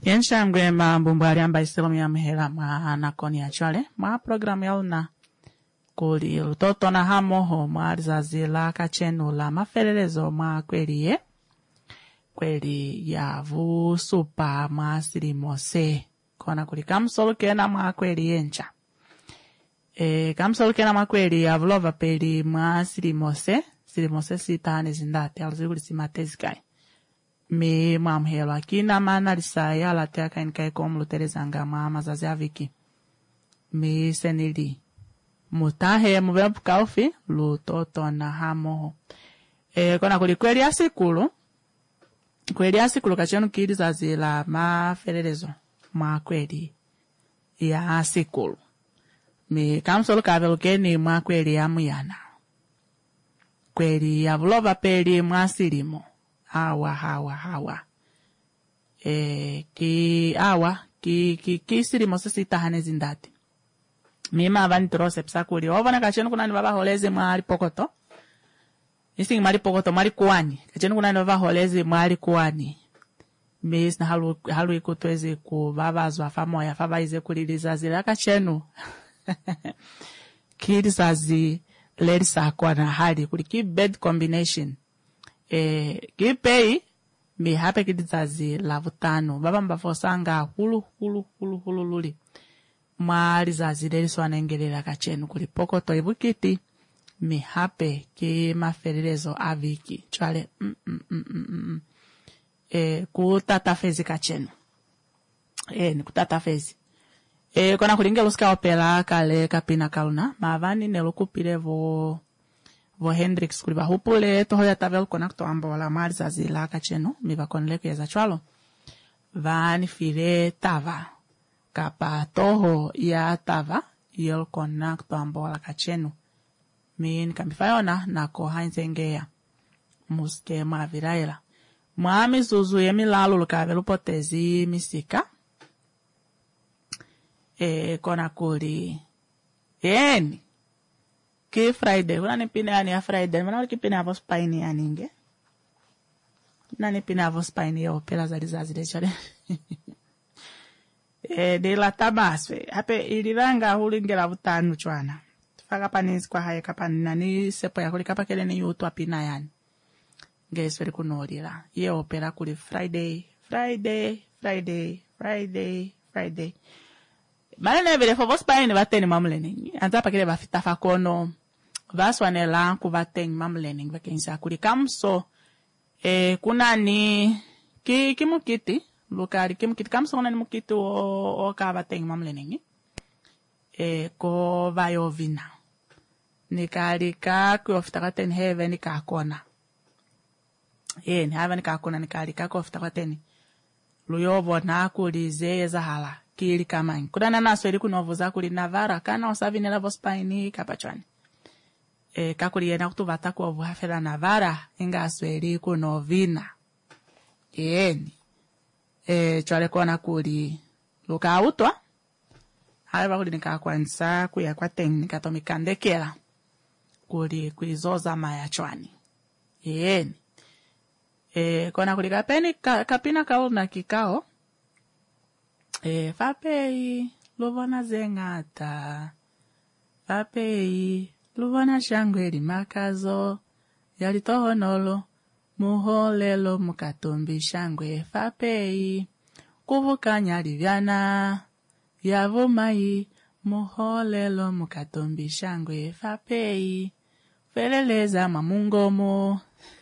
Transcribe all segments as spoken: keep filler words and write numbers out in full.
Yenshangwe mambumbari amba isilo miyamhela mwa nakoni ya chwale mwa programu ya una kuli lutoto na hamoho mwa rizazila kachenu la mafelelezo mwa kweli ye kweli ya vu supa mwa sirimose kona kuli kamsolo kena mwa kweli yencha e, kamsolo kena mwa kweli ya vulova peli mwa sirimose sirimose sitane zindate aluzikuli simatezi kai me mamhelo akina mana lisaya la teka inkai kom luterezanga mama zazi aviki me senili mutahe muvela pukaufi lutoto na hamoho e kona kuli kweli asikulu kweli asikulu kachenu kiri zazi la mafelelezo ma kweli ya asikulu me kamsolo kavelo keni mwa kweli ya muyana kweli ya vulova peli mwa silimo hawa hawa hawa eh ki awa ki ki kisiri mosesi tahane zindati mima avani trose psakuli ovana kachenu kunani baba holeze mwali pokoto isi mwali pokoto mwali kuani kachenu kunani baba holeze mwali kuani mis na halu halu ikutweze ku baba zwa famoya faba ize kuliliza zile kachenu kirizazi lerisa kwa na hali kuli ki bed combination eh kipei mi hape kidizazi la vutano baba mbafosanga hulu hulu hulu hulu luli mali zazi leliso anengelela kachenu kuli pokoto ibukiti mi hape ki mafelelezo aviki chale mm, mm, mm, mm, mm. eh kutata fezi kachenu eh ni kutata fezi eh kona kulingela uska opela kale kapina kaluna mavani nelokupilevo vo Hendrix kuli bahupule toho ya tavel konakto ambo la mali za zila kachenu mi bakonle kuyeza chwalo vani file tava kapa toho ya tava yel konakto ambo la kachenu mi nikamifayona nako hainzengea muske maviraila mwami zuzu ye milalo lukavelu potezi misika e kona kuli eni ki Friday kuna nipine yani ya Friday mana wali kipine hapo spine ya ninge na nipine hapo spine ya opela za lizazi de chale eh de la tabaswe hape iliranga hulingela butanu chwana faka panis kwa haya kapani nani sepo ya kuli kapa kele ni yutu apina yani ngesweri kunolira ye opela kuli Friday Friday Friday Friday Friday Malene vile fo spine bateni mamleni anza pakile bafita fakono vaswanela ku bateni mamleni vakensa kuli kamso eh kunani ki kimukiti lukari kimukiti kamso kunani mukiti o o ka bateni mamleni eh ko vayovina nikali ka ku ofita ten heaven ka kona eh ni heaven ka kona nikali ka ko ofita ten luyobo na kulize zahala kili kamani kudana naso ili kunovuza kuli navara kana osavinela vospaini kapachwani e kakuli yena kutuvata kwa vuhafela navara inga sweli kunovina yeni e chwale kona kuli luka autwa haiva kuli nika kwanza kuya kwa tengi nikatomikandekela kuli kuizoza maya chwani yeni e kona kuli kapeni ka, kapina kao na kikao e fapei luvona zengata fapei luvona shangweli makazo yalitohonolo muholelo mukatumbi shangwe fapei kuvukanya livyana yavumai muholelo mukatumbi shangwe fapei feleleza mamungomo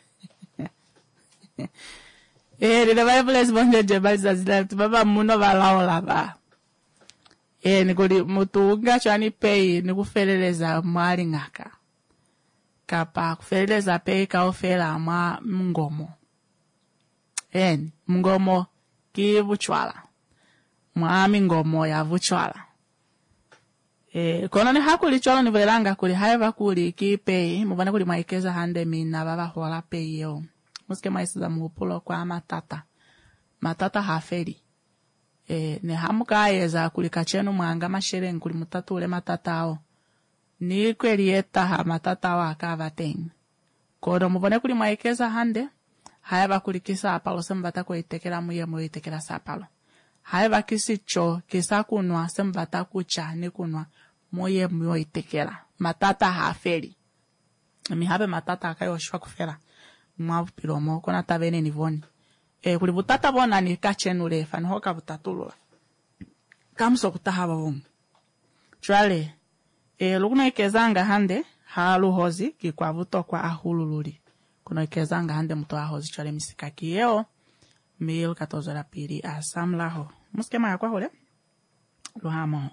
eh le Bible bonje jebali zazila baba muno balaola ba eh nikuli mutunga chani pay nikufeleleza mwali ngaka kapa kufeleleza pay ka ofela ma mungomo eh mungomo ki buchwala mwami ngomo ya buchwala eh kona ni hakuli chwala ni velanga kuli haiva kuli ki pay mubana kuli maikeza hande mina baba hola pay yo muske maisiza mupulo kwa matata matata haferi e ne hamuka yeza kulika chenu mwanga mashere nkuli mutatu ule matatao ni kweli eta ha matata wa kava ten kodo mubone kuli maikeza hande haya bakulikisa apalo sembata ko itekera muye mu itekera sapalo haiva kisicho kisakunwa sembata kucha ni kunwa moye myo itekela matata hafeli mi habe matata akayoshwa kufera mwa pilomo kona tabene nivoni e kuli butata bona ni kachenule fan hoka butatulo kamso kutahaba vum chwale e luguna ikezanga hande halu hozi kikwa buto kwa ahulululi kuna ikezanga hande mto ahozi chwale misikaki yeo mil katozo la pili asamlaho muskema yakwa hole luhamo.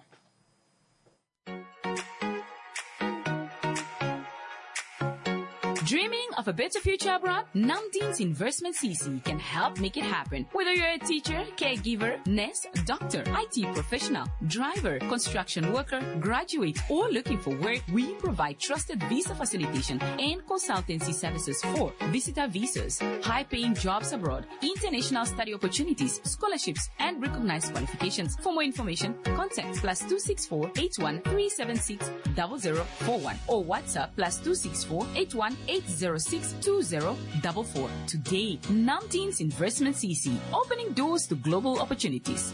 Dreaming of a better future abroad? Namdeen's Investment C C can help make it happen. Whether you're a teacher, caregiver, nurse, doctor, I T professional, driver, construction worker, graduate, or looking for work, we provide trusted visa facilitation and consultancy services for visitor visas, high-paying jobs abroad, international study opportunities, scholarships, and recognized qualifications. For more information, contact plus two six four eight one three seven six zero zero four one or WhatsApp plus two six four eight one eight zero six two zero four four. Today, Namdeen's Investment C C, opening doors to global opportunities.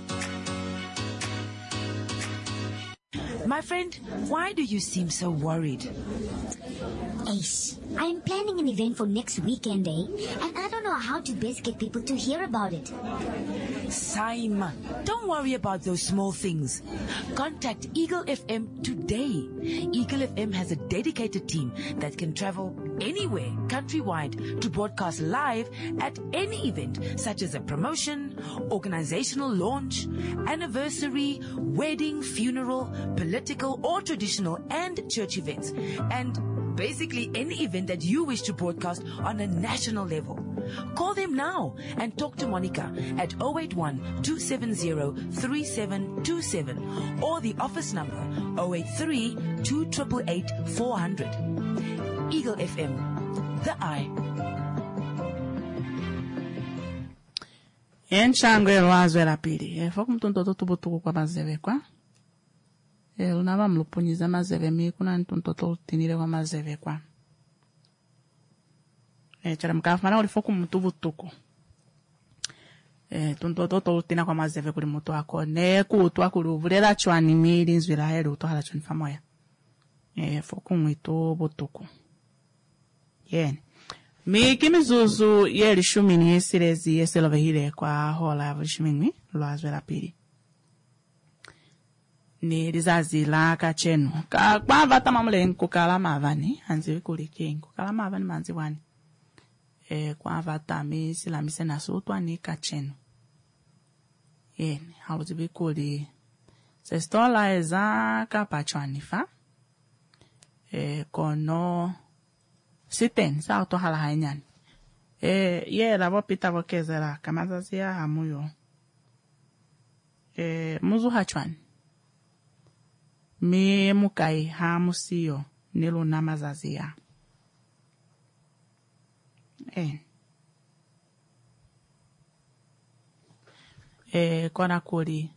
My friend, why do you seem so worried? Ace, I'm planning an event for next weekend, eh? And I don't know how to best get people to hear about it. Simon, don't worry about those small things. Contact Eagle F M today. Eagle F M has a dedicated team that can travel anywhere countrywide to broadcast live at any event, such as a promotion, organizational launch, anniversary, wedding, funeral, political or traditional, and church events. And basically any event that you wish to broadcast on a national level. Call them now and talk to Monica at zero eight one two seven zero three seven two seven or the office number zero eight three two eight eight eight four zero zero. Eagle F M, the eye. Enchango elwazo la pili. E foku mtuntoto tubutuku kwa mazeve kwa. E lunava mlupunyiza mazeve mi kuna ntuntoto utinire kwa mazeve kwa. E chala mkafana uli foku mtubutuku. E tuntoto to utina kwa mazeve kuli mutu wako. Ne kuutwa kuli uvulera chwani mili nzwila helu utohala chwani famoya. E foku mwitu butuku. Yeni. Mi kimizuzu yeli shumini yesirezi yeselove hile kwa hola ya vishimini lwazwe la pili. Ni lizazi la kachenu. Ka kwa vata mamule nkukala mavani. Hanziwi kuliki nkukala mavani manzi wani. E kwa vata mi sila mise nasutwa ni kachenu. Yeni. Haluzibi kuli. Se stola eza kapachwanifa. E kono... Siten, sa auto hala hainyan. E, ye la vo pita vo kezera, kamazazia hamuyo. E, muzu hachwan. Mi mukai hamusiyo, nilu namazazia. E. E, kona kuri.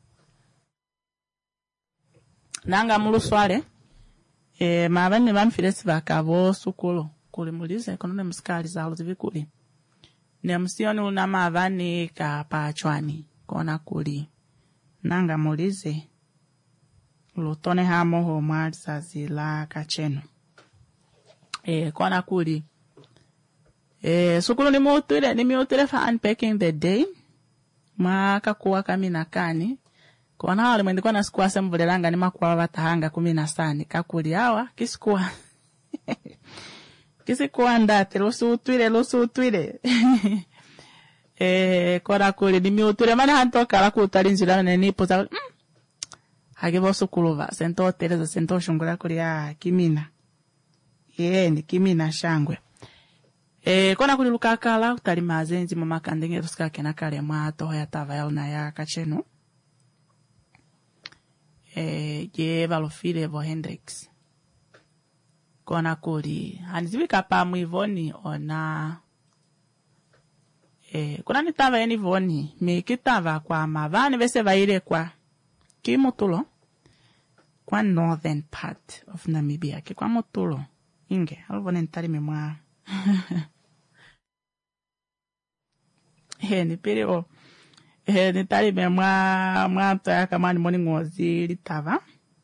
Nanga mulu swale. E mavani vamfiresi vakavo sukulo kuli mulize kono ne muskali za huluzivi kuli ne msioni una mavani ka pachwani kona kuli nanga mulize lutone hamo ho mwaliza zila kachenu e kona kuli e sukulo ni muutire ni miutire fa unpacking the day maka kuwa kamina kani kona hali mwendi kwa nasikuwa sembulelanga ni makuwa watahanga kumina sani. Kakuli hawa, kisikuwa. Kisikuwa ndate, lusu utwile, lusu utwile. e, kona kuli, ni mi utwile. Mani hantoka la kutali nzilana ni nipo za, mm, hagivo sukuluva. Sento tereza, sento shungula kuli ya kimina. Ye, ni kimina shangwe. E, kona kuli lukakala, utali mazenzi mama kandenge ruska kena kale maato ya tava na ya kachenu. Eh, je valofile vo Hendrix. Kona kuli. Hanizivika pa mwivoni ona. Eh, kuna nitava eni voni. Mi kitava kwa mavani vese vaile kwa. Kimutulo. Kwa northern part of Namibia. Kwa mutulo. Inge. Aluvone nitari mimwa. He, nipiri o. eh nitalibe mwa mwa toya kama ni moni ngozi litava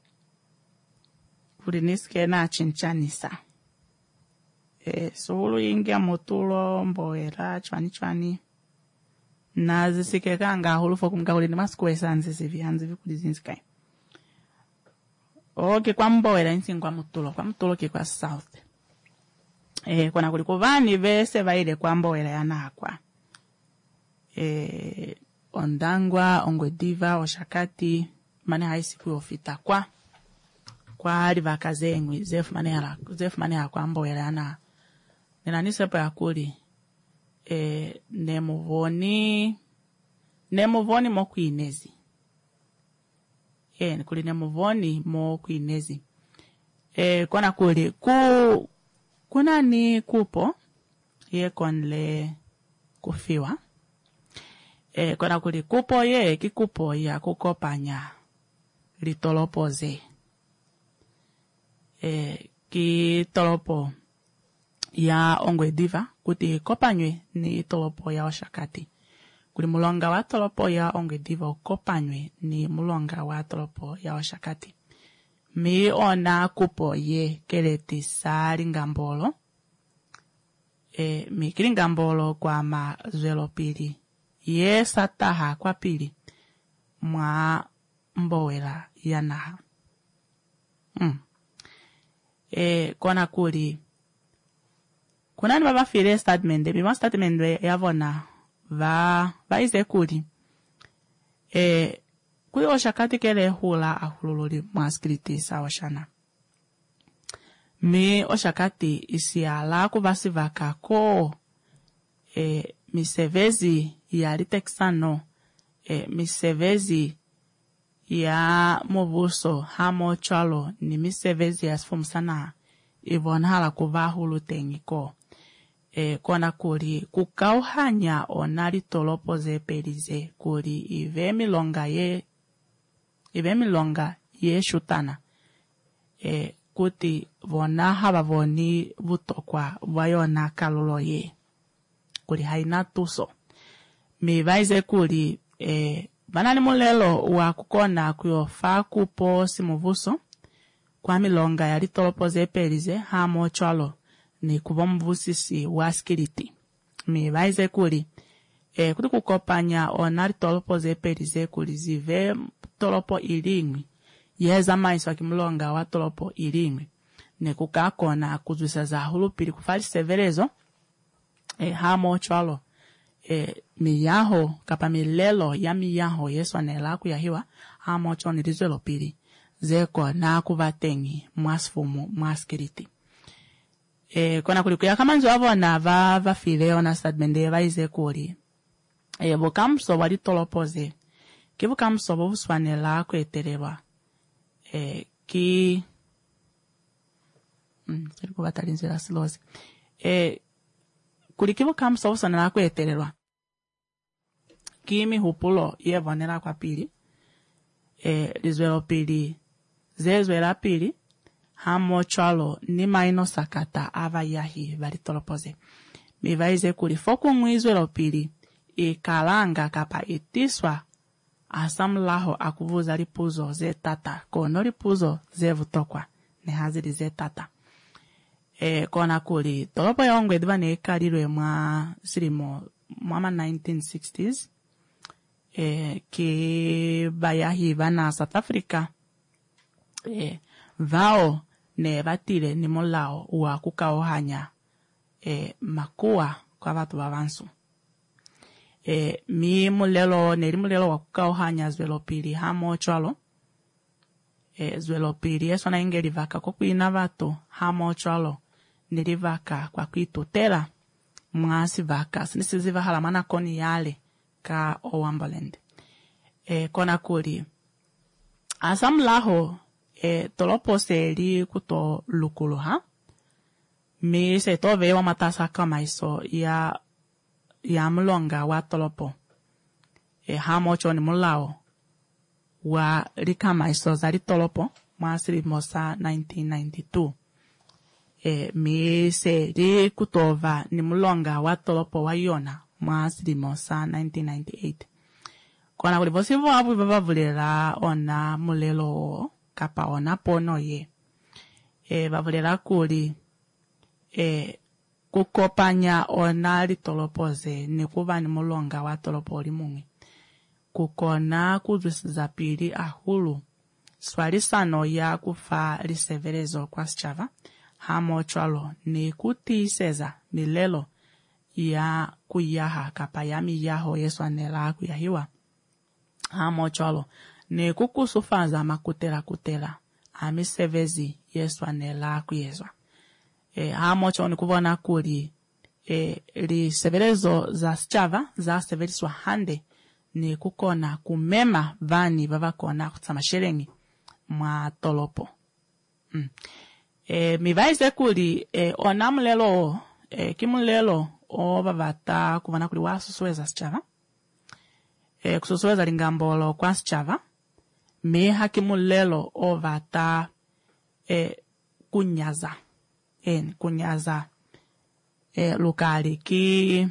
kuli niske na chinchanisa eh solo ingia motulo mboera chwani chwani na zisike kanga hulu foku mkakuli ni maskwesa nzisi vihanzi vikuli zinsikai oke kwa mboera insi kwa mutulo kwa mutulo ki kwa south eh kona kuli kuvani vese vaile kwa mboera yanakwa eh Ondangwa, Ongwediva, Oshakati, mane haisi kuofita kwa kwa hali vakazengwi zefu mane hala zefu mane hala kwa mbo yana nina nisepo ya kuli e, nemuvoni nemuvoni mo kuinezi e kuli nemuvoni mo kuinezi e kona kuli ku kuna ni kupo ye konle kufiwa e kona kuli kupo ye kikupo ya kukopanya litolopoze e ki tolopo ya Ongwediva kuti kopanywe ni tolopo ya Oshakati kuli mulonga wa tolopo ya Ongwediva kopanywe ni mulonga wa tolopo ya Oshakati mi ona kupo ye keleti sali ngambolo e mi kilingambolo kwa mazwelo pili ye sataha kwa pili mwa mbowela yanaha mm. e kona kuli kuna ni baba file statement bima statement yavona va va ize kuli e kuli Oshakati kele hula ahulululi mwaskriti sa oshana mi Oshakati isiala kuvasivaka ko e misevezi ya litexano e misevezi ya mubuso hamo chalo ni misevezi ya sfumsana ivona hala kuvahulu tengiko e kona kuli kukauhanya onali tolopo ze pelize kuli ive milonga ye ive milonga ye shutana e kuti vona haba voni vutokwa vayona kalolo ye kuli haina tuso mi vaize kuli e banani mulelo wa kukona kuyofa kupo simuvuso kwa milonga ya litolopo ze pelize hamo chalo ni kubomvusisi wa skiliti mi vaize kuli e kuti kukopanya onari tolopo ze pelize kuli zive tolopo ilingwi yeza maiso akimulonga wa tolopo ilingwi ne kukakona kuzwisa za hulupili kufali severezo e hamo chalo e miyaho kapa milelo ya miyaho yesu anela kuyahiwa hamo choni rizwelo pili zeko na kuvatengi mwasfumu mwaskiriti e kona kulikuya kama nzo avona va va fileo na stadmende va ize kuli e bokamso wali tolopoze kibu kamso bo swanela kwetereba e ki mm seriko batalinzira silozi e kulikibu kamso bo swanela kwetererwa kimi hupulo yevonera kwa pili e lizwelo pili zezwela pili hamo chalo ni maino sakata ava yahi bali tolopoze mi vaize kuli foku mwizwelo pili e kalanga kapa itiswa asamlaho akuvuza lipuzo ze tata kono lipuzo ze vutokwa ne hazili ze tata e kona kuli tolopo ya Ongwediva ne kalilwe mwa silimo mwa nineteen sixties e ki bayahi bana South Africa e vao ne batile ni molao wa kukaohanya e makua kwa watu bavansu e mi mulelo ne mulelo wa kukaohanya zwelo pili hamo chalo e zwelo pili eso na ingeli vaka ko kuina watu hamo chalo nilivaka kwa kuitotela mwasi vaka sinisiziva halamana koni yale ka Owambaland e kona kuli asamlaho e tolopo seli kuto lukuluha mi se tove wa matasa kama iso ya ya mlonga wa tolopo e hamo choni mulao wa rikama iso zari tolopo masiri mosa nineteen ninety-two e mi se ri kutova ni mlonga wa tolopo wa yona masiri mosa nineteen ninety-eight kona kuli posivo apu bavulera ona mulelo kapa ona pono ye e bavulera kuli e kukopanya ona litolopoze ni kuva ni mulonga wa tolopo limungi kukona kuzwisiza pili ahulu swali sano ya kufa liseverezo kwa sichava hamo chwalo ni kutiseza milelo ya kuyaha kapa ya miyaho yesu anela kuyahiwa hamo chwalo ni kukusufanza makutela kutela amisevezi yesu anela kuyezwa e, hamo chwalo ni kuvona kuli e, liseverezo za sichava za severiswa hande ni kukona kumema vani vavakona kutsama sherengi mwa tolopo. Mm. E, mivaize kuli e, onamulelo e, kimulelo o vavata kuvana kuli wasusuweza sichava e, kususuweza lingambolo kwa sichava miha kimulelo o vata e, kunyaza e, kunyaza e, lukali ki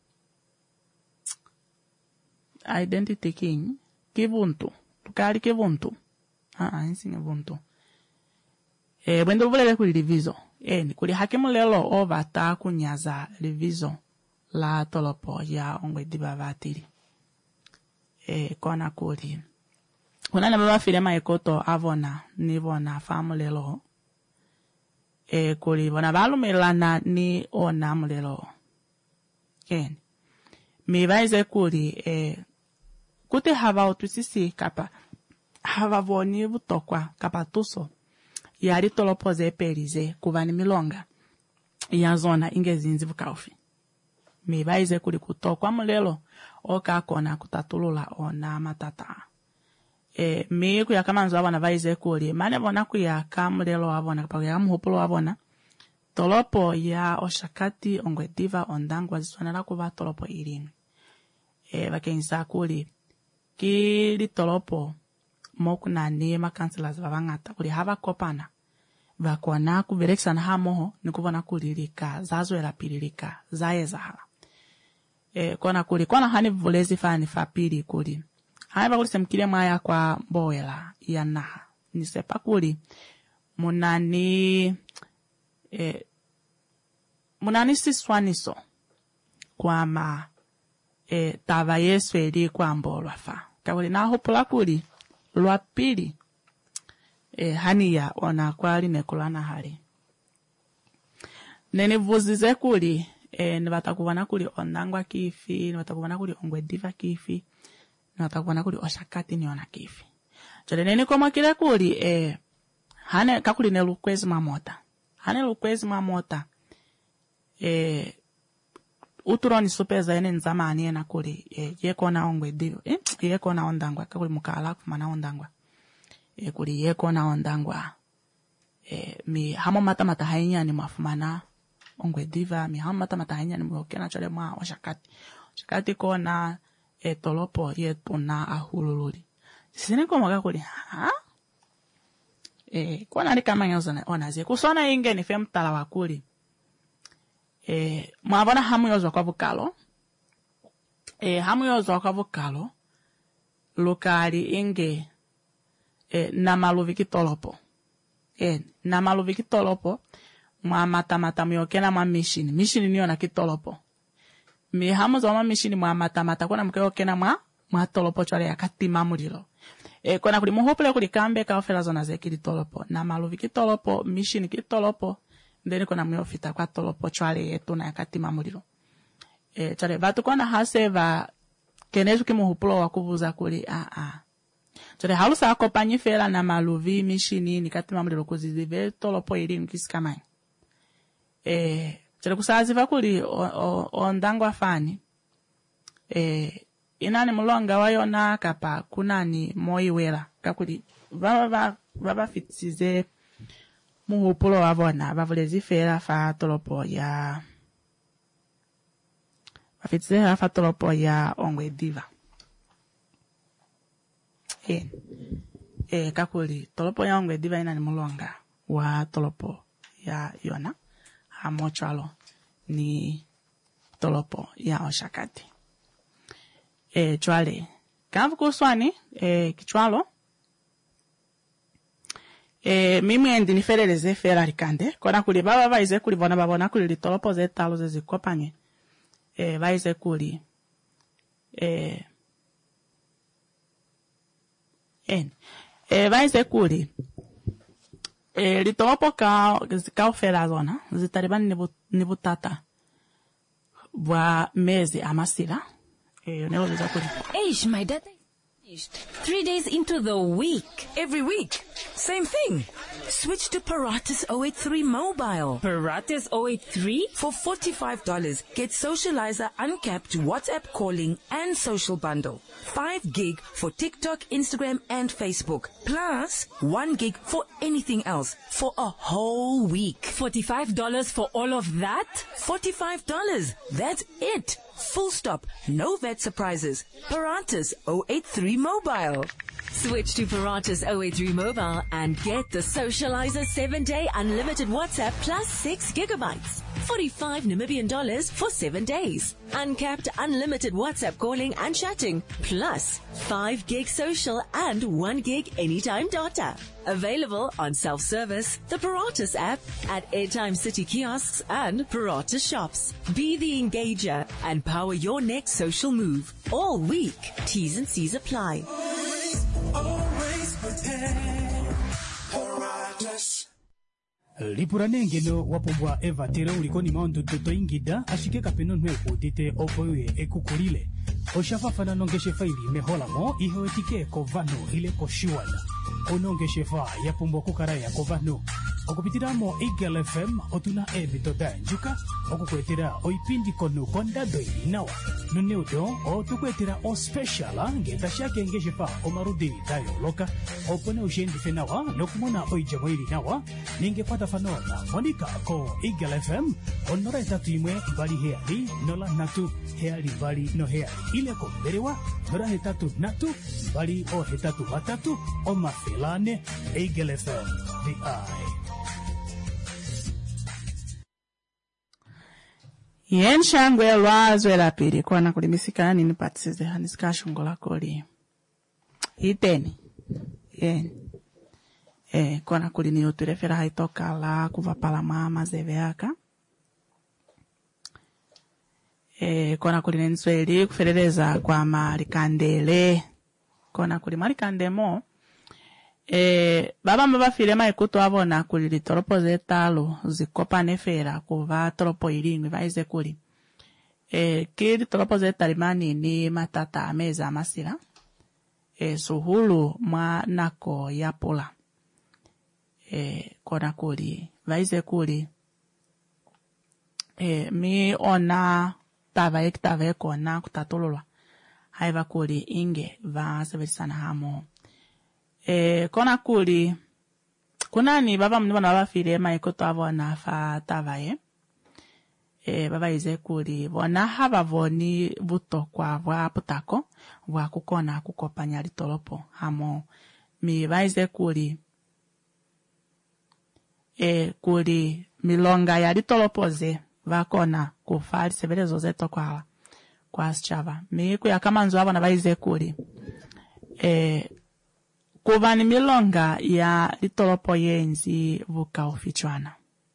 identity king kivuntu lukali kivuntu ah ah insinge vuntu e bwendo vulele kuli livizo e kuli hakimu lelo ovata kunyaza livizo la tolopo ya ongwe dibavatiri e kona kuli kuna na baba filema ekoto avona ni bona famu lelo e kuli bona balumelana ni ona mulelo ken mi vaize kuli e kute hava otusisi kapa hava voni vutokwa kapa tuso yari tolopoze perize kuvani milonga ya zona ingezinzi vukaufi mi vaize kuli kutokwa mulelo oka kona kutatulula ona matata e mi kuya kamanzo abona vaize kuli mane bona kuya kamulelo abona kapa ya muhupulo abona tolopo ya oshakati ongwe diva ondangwa ziswanala kuva tolopo irini e vakenisa kuli kili tolopo mokunani makansilas vavangata kuli hava kopana vakona kuverekisana hamoho nikuvona kulilika zazwela pililika zayezahala e kona kuli kona hani vulezi fani fapili kuli haiva kuli semkile mwaya kwa mboela ya naha nisepa kuli munani e munani siswaniso kwa ma e tava yesu eli kwa mbolwa fa kakuli na hopula kuli lwa pili e hania ona kwali nekulana hali nene vuzize kuli e nibatakubona kuli ondangwa kifi nibatakubona kuli ongwe diva kifi nibatakubona kuli oshakati ni ona kifi jole nene koma kile kuli e hane kakuli ne lukwezi mamota hane lukwezi mamota e uturoni supeza ene nzamani ena kuli e, yekona ongwe diva e, yekona ondangwa kakuli mukala kumana ondangwa e kuli yekona ondangwa e mi hamo mata mata hainya ni mafumana ongwe diva mi hamo mata mata hainya ni mwokena chole mwa oshakati oshakati kona e tolopo yetuna ahulululi sine koma kakuli ha e kona ni kama nyoza onaze kusona inge ni femtala wakuli e mwabona hamu yozo kwa vukalo e hamu yozo kwa vukalo lokali inge e namaluviki tolopo e namaluviki tolopo mwa mata mata myokena mwa mission mission niyo na kitolopo mi hamu zo mwa mission mwa mata mata kona mkeyokena mwa mwa tolopo chwale yakatima mulilo e kona kuli muhopule kuli kambe ka ofela zona zekili tolopo namaluviki tolopo mission kitolopo ndeni kona myofita kwa tolopo chwale yetu na yakatima mulilo e chale vatu kona haseva kenezu kimuhupulo wakuvuza kuli a a chale halusa akopanyi fela na maluvi mishini ni katima mulilo kuzizive tolopo ili nkisikamai e chale kusaziva kuli ondangwa fani e inani mulonga wayona kapa kunani moiwela kakuli vava vava fitize muhupulo wavona vavulezi fela fa tolopo ya vafitize fa tolopo ya ongwe diva e e kakuli tolopo ya ongwe diva ina ni mulonga wa tolopo ya yona hamochalo ni tolopo ya oshakati e chwale kavu kuswani eh kichwalo eh mimi endi nifereleze fera rikande kona kuli baba baize kuli bona babona kuli litolopo zetalo zezikopanye eh baize kuli eh en eh baize kuli eh litolopo ka ka fera zona zitaribani nibu nibutata bwa mezi amasila eh nelo zizakuli Eish, my dad. Three days into the week. Every week. Same thing. Switch to Paratus zero eight three mobile. Paratus zero eight three? For forty-five dollars, get Socializer uncapped WhatsApp calling and social bundle. five gig for TikTok, Instagram, and Facebook. Plus, one gig for anything else for a whole week. forty-five dollars for all of that? forty-five dollars. That's it. Full stop. No V A T surprises. Paratus zero eight three mobile. Switch to Paratus zero eight three mobile and get the Socializer seven day unlimited WhatsApp plus six gigabytes. forty-five Namibian dollars for seven days. Uncapped unlimited WhatsApp calling and chatting plus five gig social and one gig anytime data. Available on self-service, the Paratus app, at Airtime City kiosks and Paratus shops. Be the engager and power your next social move. All week. T's and C's apply. Always prepare. Paratus. Lipuranengelo wapombwa eva tere ulikoni maundu toto ingida ashike kapeno nwe udite opoye ekukulile oshafafana nongeshe faili mehola mo ihe etike kovano ile koshiwala onongeshe fa yapombwa kukaraya kovano okupitiramo Eagle F M otuna ebitoda njuka okukwetera oipindi kono kondado inawa nuneudo otukwetera o special ngeta shake ngeshe fa omarudi dayo loka opone ushendi fenawa nokumona oijamo ili nawa ningepata fanona monika ko Eagle F M onora etatu imwe bali heali nola natu heali bali no heali ile ko berewa nora hetatu natu bali o hetatu batatu o mafilane Eagle F M the eye. Yen shangwe lwazwe la pili kwa na kulimisika nini patisize hanisika shungola koli iteni yen eh kwa na kulini uturefera haitoka la kuvapala mama zeveaka eh kwa na kulini nsweli kufereleza kwa marikandele kwa na kuli marikandemo eh baba mbaba filema ekuto abona kuli toropo zetalo zikopa nefera kuva toropo iringwe vaize kuli eh kiri toropo zetalimani ni matata ameza masira eh suhulu mwa nako yapola eh kona kuli vaize kuli eh mi ona tava ektave kona kutatololwa haiva kuli inge va seversana hamo eh kona kuli kunani baba mni bana bafire maikoto abona fa tavaye eh baba ize kuli bona haba voni butokwa bwa putako bwa kukona kukopanya litolopo hamo mi baize kuli eh kuli milonga ya litolopoze vakona kufali severezo zeto kwa kwa schava mi kuya kama nzo abona baize kuli eh kuvani milonga ya litolopo yenzi vuka ofichwana.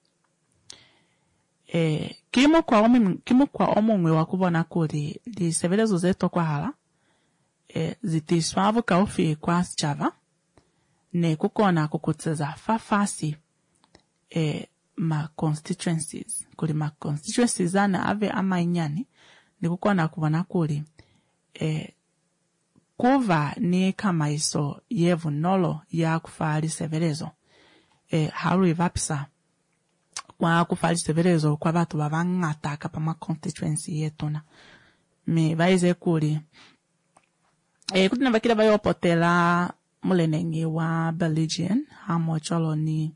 E, kimu kwa omu, kimu kwa omumwe wakubona kuli li sevelezo zeto kwa hala, e, zitiswa vuka ofi kwa chava, ne kukona kukutseza fafasi, e, ma constituencies, kuli ma constituencies zana ave ama inyani, ne kukona kubona kuli, e, kuva ni kama iso yevu nolo ya kufali sevelezo. E, haru ivapisa kwa kufali sevelezo kwa batu babangata kapa ma constituency yetuna. Mi baize kuli. E, kutina bakila bayo potela mulenengi wa Belgian, hamo cholo ni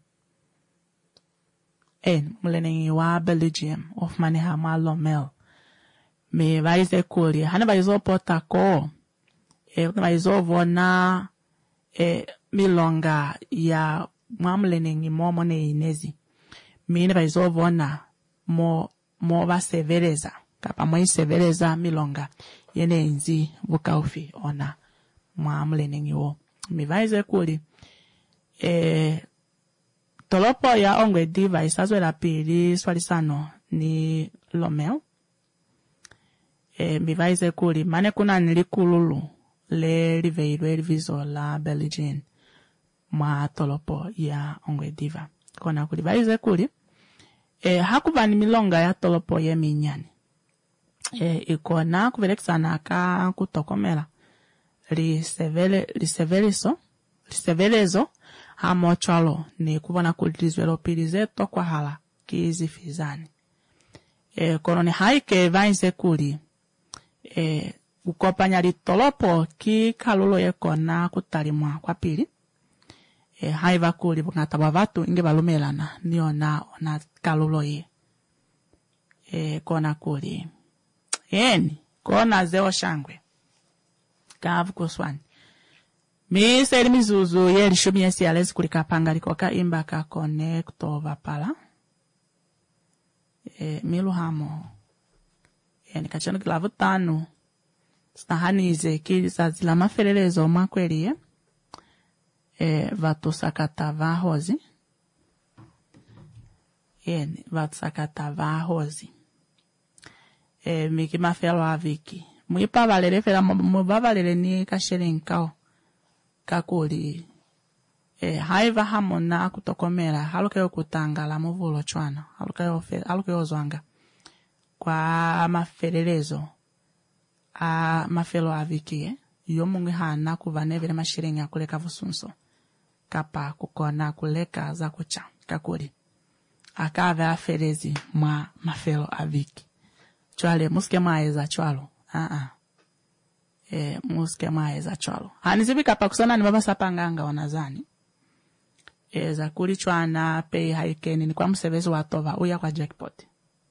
e, mulenengi wa Belgium, of mani hama lomel. Mi baize kuli. Hana baizo pota ko e maizovo na e milonga ya mwamlenengi momo ne inezi mine baizovo na mo mo basevereza kapa mo isevereza milonga yene inzi bukaufi ona mwa mlenengi wo mivaize kuli e tolopo ya Ongwe Diva isazwe la pili swalisano ni Lomel e mivaize kuli mane kuna nilikululu le liveirwe livizo la Belgian mwa tolopo ya Ongwe Diva kona kuli vaize kuli e hakuva ni milonga ya tolopo ye minyani e ikona kuvelekisana ka kutokomela li sevele li seveliso li sevelezo hamo chalo ni kubona kulizwelo pilize to kwa hala kizi fizani e kono ni haike vainze kuli e ukopanya li tolopo ki kalulo ye kona kutalimwa kwa pili e haiva kuli bungata bavatu inge balumelana niona ona kalulo ye e kona kuli eni kona zeo shangwe kavu kuswani mi seri mizuzu ye lishumi yesi alezi kulika panga likoka imba ka connecto vapala e milu hamo e nikachano kilavu tanu stahanize kisa zila maferelezo makweli ye e vatu sakata vahozi e vatu sakata vahozi e miki mafelo aviki muipa valere fela muba valere ni kasherenkao kakuli e haiva hamona kutokomera haluke kutangala muvulo chwana haluke ofe haluke ozwanga kwa maferelezo a mafelo aviki yo mungi hana kuvanevele mashirenga kuleka vusunso kapa kukona kuleka za kucha kakuli akave aferezi mwa mafelo aviki chwale muske maeza chwalo ah ah eh muske maeza chwalo hanizibi kapa kusana ni baba sapanganga wanazani e za kuli chwana pay haikeni ni kwa msevezi watova uya kwa jackpot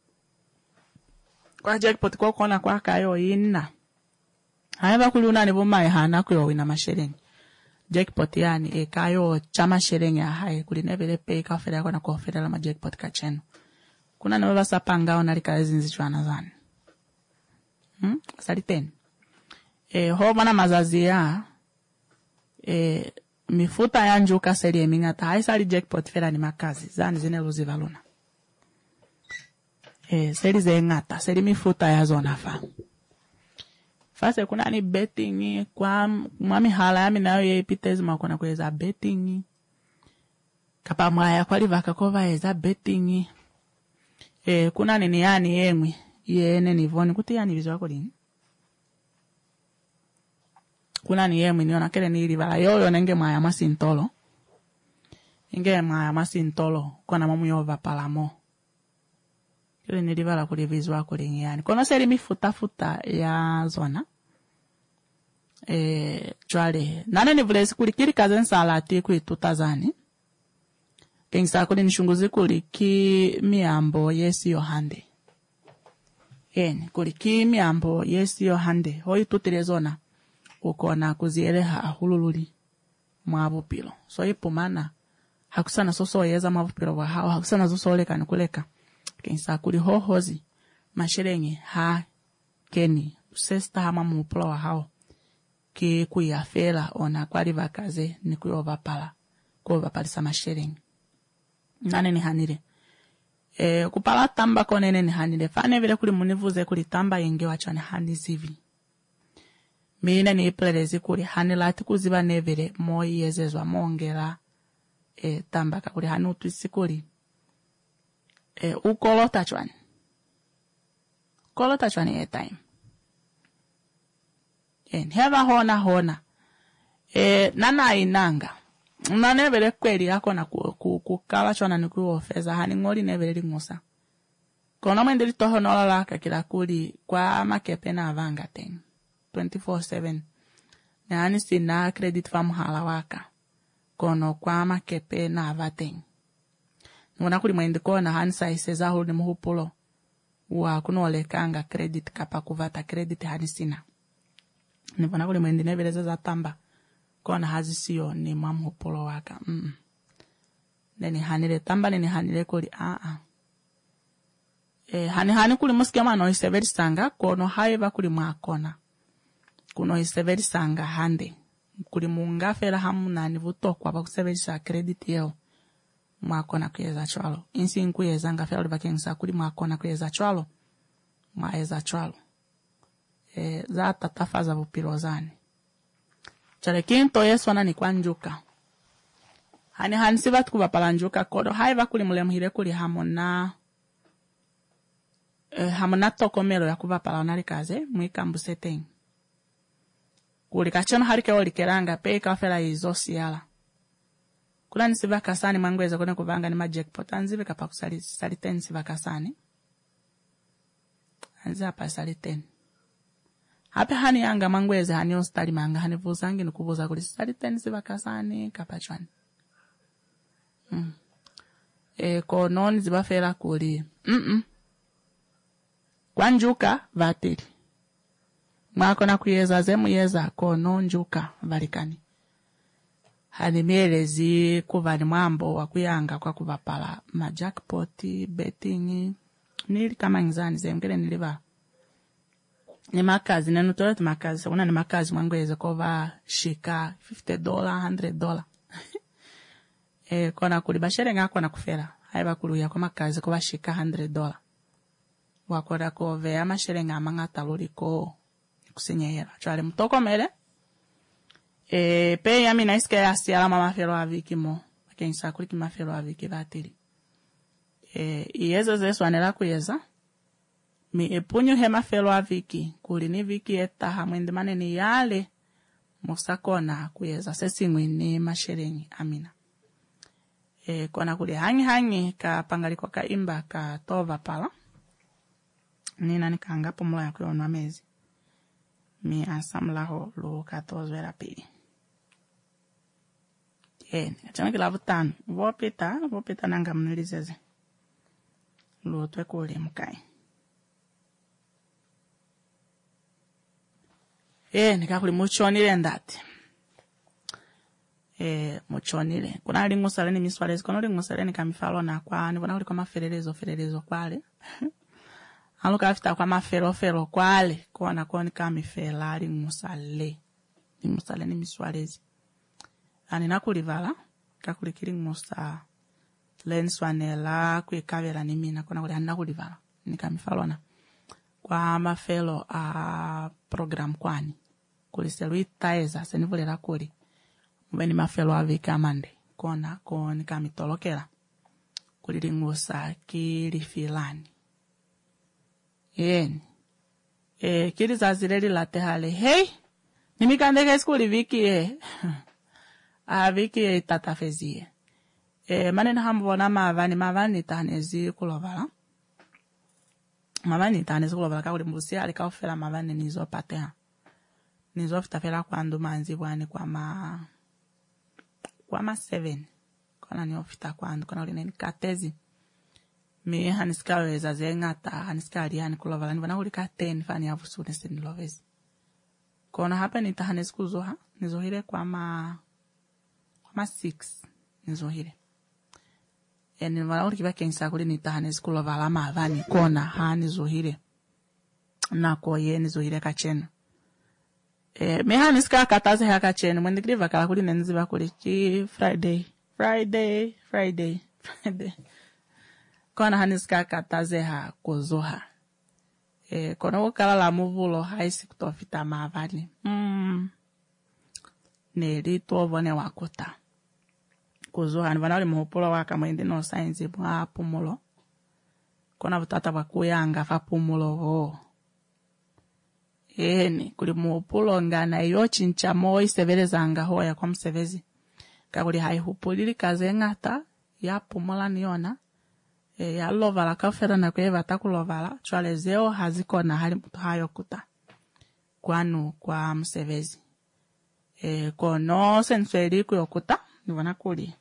kwa jackpot kwa kona kwa kayo ina haiva kuli unani bumaye hana kuyo ina masherengi jackpot yani e kayo chama sherengi hai kuli nevele pay ka fera kwa na kwa fera la jackpot ka chenu kuna na baba sapanga ona likazi nzichwana zani hmm saliteni e ho mana mazazi ya e mifuta ya njuka seri emingata haisali jackpot fera ni makazi zani zine luzi valuna e seri ze ngata seri mifuta ya zona fa fase kuna ni betting kwa mwami hala yami nayo ye pitezi makona kweza betting kapa mwaya kwa livaka kova eza betting e kuna nini yani yemwe yene nivoni kuti yani vizwa kolini kuna ni yemwe niona kele ni livala yoyo nenge mwaya masintolo inge mwaya masintolo kona mamu yova palamo kele ni livala kuli vizwa kolini yani kono seri mifuta futa ya zona e chwale nane ni vlesi kuli kili kazen salati kui tutazani kengisa kuli nishunguzi kuli ki miambo yesi yohande eni kuli ki miambo yesi yohande hoi tutirezona ukona kuzieleha ahulululi mwabupilo so ipumana hakusana soso yeza mwabupilo wa hao hakusana soso oleka nukuleka kengisa kuli hohozi mashirengi ha keni usesta hama mupula wa hao ki kuyafela ona kwa riva kaze ni kuyova pala kuova palisa mashirengi nane ni hanire e kupala tamba konene ni hanire fane vile kuli munivuze kuli tamba yenge wachane hani zivi mine ni iplelezi kuli hani lati kuziba nevile moi yezezwa mongela e tamba ka kuli hani utuisi kuli e ukolota chwani kolota chwani e time en heva hona hona e nana inanga Nane vele kweli yako na kukala chwana ni kuofeza hani ngoli nevele lingusa. Kono mwendeli toho nola laka kila kuli kwa makepe na avanga ten. twenty-four seven. Na hani sina credit famu hala waka. Kono kwa makepe na avaten. Nuna kuli mwendiko na hani saiseza hulu ni muhupulo. Uwa kunole kanga credit kapa kuvata credit hani sina. Nipona kuli mwendi nevele za tamba. Kona hazi siyo ni mamu polo waka. Mm. Neni hanile tamba neni hanile kuli aa. Ah, ah. E hani hani kuli musikema no iseveri sanga kono haiva kuli mwakona. Kuno iseveri sanga hande. kuli mungafela hamuna ni vutokwa bakusebesha credit yeo mwakona kuyeza chwalo insi nkuyeza ngafela uli bakengisa kuli mwakona kuyeza chwalo mwaeza chwalo e, za tatafaza vupirozani chale kinto yesu anani kwa njuka hani hansi batu kubapala njuka kodo haiva kuli mulemuhire kuli hamona e, hamona tokomelo ya kubapala onalikaze mwikambu tengi kuli kachono harike oli keranga pe kafela izo siala kula nisiva kasani mangweza kone kuvanga ni majackpot anzive kapa kusali sali ten siva kasani anzi hapa sali ten hape hani yanga mangweza hani ostali manga hani vuzangi nukuvuza kuli sali ten siva kasani kapa chwani mm. e konon ziva fela kuli mm -mm. kwa njuka vatili mwako na kuyeza zemu yeza kono njuka valikani hani mielezi kuvani mwambo wa kuyanga kwa kuvapala majackpot betting nili kama nzani zemgele niliva ni makazi nenu tole tu makazi una ni makazi mwangweze kova shika fifty dollars one hundred dollars e kona kulibashere ngako na kufera haiba kuluya kwa makazi kova shika one hundred dollars wakora kove ama sherenga manga taluliko kusenyera chale mtoko mele e pe yami na iske asi ala mama fero aviki mo akensa kuli kima fero aviki batili e iyezo zeso anela kuyeza mi epunyo hema fero aviki kuli ni viki eta hamwende maneni yale musakona kuyeza sesingwi ni masherengi amina e kona kuli hangi hangi ka pangaliko ka imba ka tova pala nina nikanga pomula ya kuyo mezi mi asamlaho lo katozo era pili eh chama kila vutano vopita vopita nanga mnilizeze lo twekole mkai eh nikakuli muchonile ndati eh muchonile kuna lingusale ni miswalezi kuna lingusale ni kamifalo na kwa nibona kuli kwa maferelezo ferelezo kwale aluka afita kwa mafero fero kwale kona koni kama fela ali musale ni musale ni miswalezi ani nakulivala kakulikiri musa lenswanela kwikavela ni mina kona kuli nakulivala nikamifalona kwa mafelo a program kwani kuliselu itaeza senivolera kuli mbeni mafelo avika mande kona koni kamitolokela kuliringusa kilifilani Yen. Eh, kiri zazireli late hale. Hey! Nimikandeke skuli viki e. Ah, viki e tatafezie. Eh, manena hambona mavani, mavani tanezi kulovala. Mavani tanezi kulovala kakuli mbusi alika ufela mavani nizo patea. Nizo fitafela kwa ndu manzi wani kwa ma... Kwa ma seven. Kona ni ofita kwa ndu. Kona uli nini katezi. Mi haniska weza zengata haniska aliani kulovala nivana ulika ten fani ya vusune seni lovezi kona hapa nita hanisku zoha nizohire kwa ma kwa ma six nizohire eni nivana ulika kensa kuli nita hanisku lovala mavani kona hani zohire na koye nizohire kachenu e, mi haniska kataze haka kachenu mwendikiri vakala kuli nenziva kuli chi Friday Friday Friday Friday kona haniska katazeha kozoha e kona ukala la muvulo haisi kutofita mavani mm neri tovone wakuta kozoha nivana uli muhupula waka mwende no science mwa pumulo kona vutata wakuyanga fa pumulo ho eni kuli muhupulo ngana iyo chincha moi sevelezanga hoya kwa msevezi kakuli haihupulili kaze ngata ya pumula niona e ya lovala kafera na kweva takulovala chwalezeo haziko na hali mtu hayo kuta kwanu kwa msevezi e kono sensweli kuyokuta nivona kuli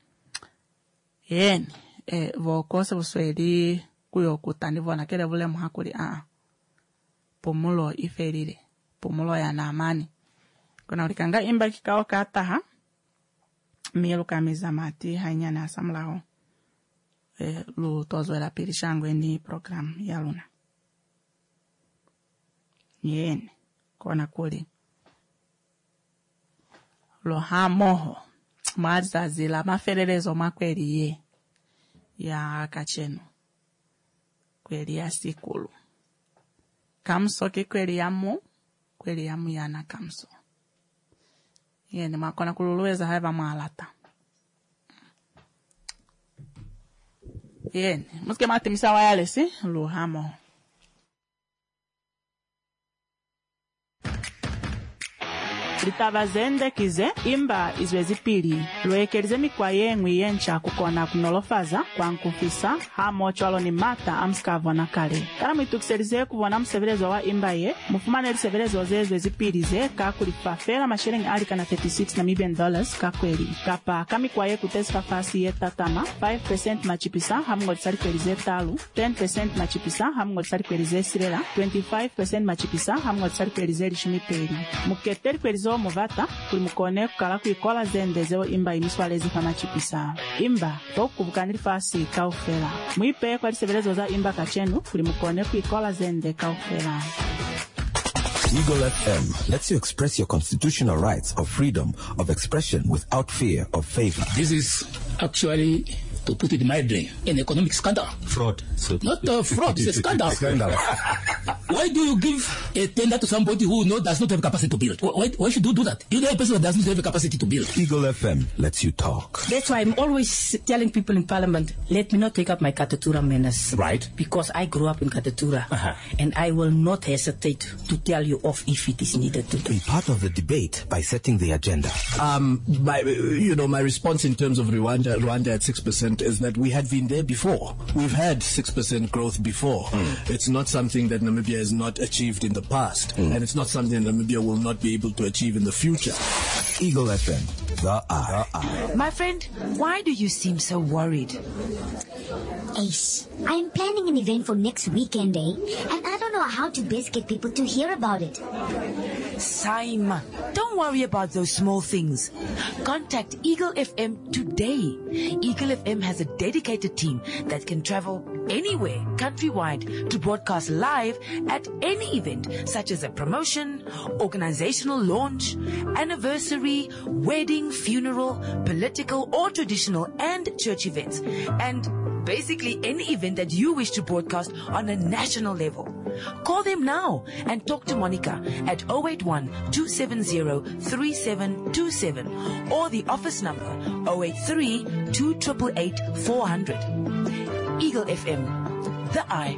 yeni e vokose usweli kuyokuta nivona kele vule muhakuli a pumulo iferile pumulo ya na amani kuna ulikanga imba kikao kataha mielu kamiza mati hainyana asamlaho e, lu tozo la pirishangwe ni program ya luna yene kona kuli lo hamoho mwazazila mafererezo makweli ye ya kachenu kweli ya sikulu kamso ke kweli yamu kweli yamu yana kamso yene makona kululuweza haiva maalata yene muske matimisa wayale si lo hamoho litavazende kize imba izwezi pili lwekelize mikwa yengwi yencha kukona kunolofaza kwa nkufisa hamo chwalo ni mata amskavona kale kala mwitukiselize kuvona mseverezo wa imba ye mufumane liseverezo zezwezi pili ze kakulipafela mashiringi alika na thirty-six Namibian dollars kakweli kapa kamikwa ye kutesika fasi ye tatama five percent machipisa hamungo lisali kwelize talu ten percent machipisa hamungo lisali kwelize sirela twenty-five percent machipisa hamungo lisali kwelize lishimipeli muketeri kwelize movata kulimukone kukala kuikola zende zeo imba imiswalezi fana chipisa imba tokubukanili fasi kaufela mwipe kwa lisevelezo za imba kachenu kulimukone kuikola zende kaufela. Eagle F M lets you express your constitutional rights of freedom of expression without fear of favor. This is actually, to put it mildly, an economic scandal. Fraud. So Not a fraud, it's a scandal. Scandal. Why do you give a tender to somebody who know, does not have capacity to build? Why, why should you do that? You know a person that does not have a capacity to build. Eagle F M lets you talk. That's why I'm always telling people in Parliament, let me not take up my Katatura manners. Right. Because I grew up in Katatura. Uh-huh. And I will not hesitate to tell you off if it is needed to do. Be part of the debate by setting the agenda. Um, my, you know, my response in terms of Rwanda, Rwanda at six percent is that we had been there before. We've had six percent growth before. Mm. It's not something that Namibia has not achieved in the past. Mm. And it's not something that Namibia will not be able to achieve in the future. Eagle F M, the eye. The eye. My friend, why do you seem so worried? Ace, I'm planning an event for next weekend, eh? And I don't know how to best get people to hear about it. Simon, don't worry about those small things. Contact Eagle F M today. Eagle F M has a dedicated team that can travel anywhere countrywide to broadcast live at any event, such as a promotion, organizational launch, anniversary, wedding, funeral, political or traditional and church events, and basically any event that you wish to broadcast on a national level. Call them now and talk to Monica at zero eight one, two seven zero, three seven two seven or the office number zero eight three, two eight eight, four hundred. Eagle F M, the eye.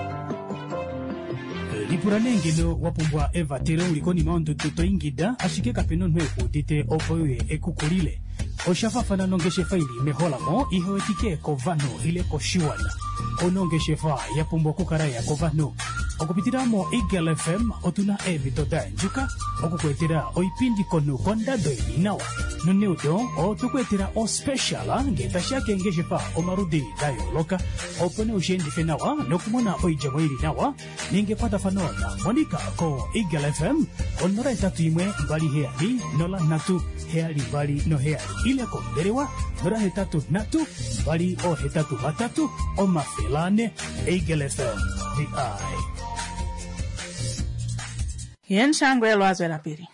lipuranengelo wapumbwa eva tere ulikoni maondo toto ingida ashike kapeno nwe udite opoye ekukulile oshafafana nongeshe faili mehola mo ihoetike kovano ile koshiwana onongeshe fa yapumbwa kukaraya kovano okupitiramo Eagle F M otuna evi tota njuka okukwetera oipindi konu kondado inawa nuneudo otukwetera o special ngeta shake ngeshe fa omarudi dayo loka opone ushendi fenawa nokumona oijamo ili nawa ningepata fanona Monica ko Eagle F M onora etatu imwe mbali heali nola natu heali mbali no heali ile konderewa nora hetatu natu mbali o hetatu batatu o mafelane Eagle F M the eye. Yen shangwe lwazwe la pili.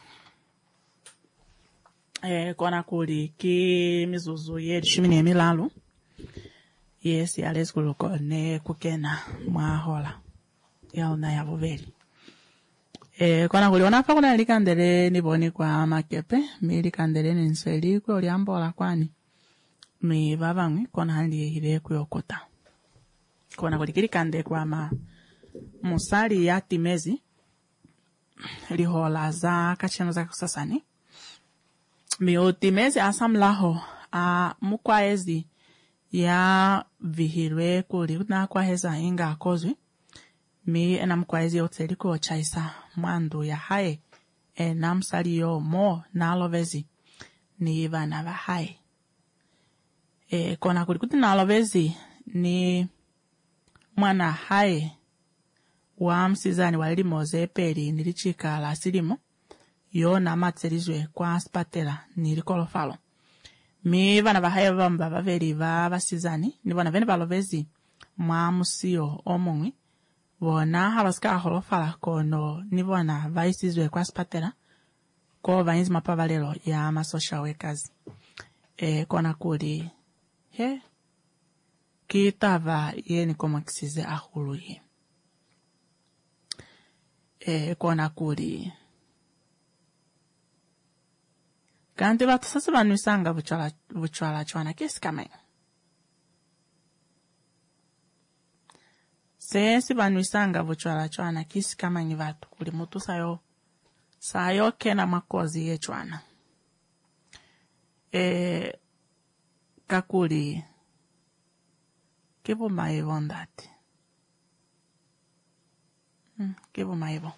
Eh, kona kuli ki mizuzu ye shimini emilalu. Yes, ya leskuluko ne kukena mwahola. Ya una ya vuveli. Eh, kona kuli wanafa kuna likandele niboni kwa makepe. Mi likandele ninsweli kwe uliambola kwani. Mi vavangwi kona hali hile kuyokota. Kona kuli kilikande kwa ma musali ya timezi. Lihola za kacheno za kusasani. Mi utimezi asamlaho a mukwaezi ya vihilwe kuli na kwa heza inga akozwi. Mi ena mkwaezi oteli ko chaisa mwandu ya hae e namsali yo mo na alovezi ni iva na va hae. E kona kulikuti na alovezi ni mwana hae wa msizani walili moze peli nilichika la silimo yo na matserizwe kwa spatela nilikolofalo. Mi vana vahaye vamba vaveli va vasizani ni vana vene valovezi mwa musio omungwi vona havasika holofala kono ni vana vaisizwe kwa spatela ko vainzi mapavalelo ya ma social workers eh kona kuli he kitava yeni koma kisize ahuluye eh kona kuli kanti vatu sasa vanwisanga vuchwala vuchwala chwana kesikamai sensi vanwisanga vuchwala chwana kisikamai vatu kuli mutu sayo sayo kena makozi ye chwana eh kakuli kipo maivo ndati hmm, kipo maivo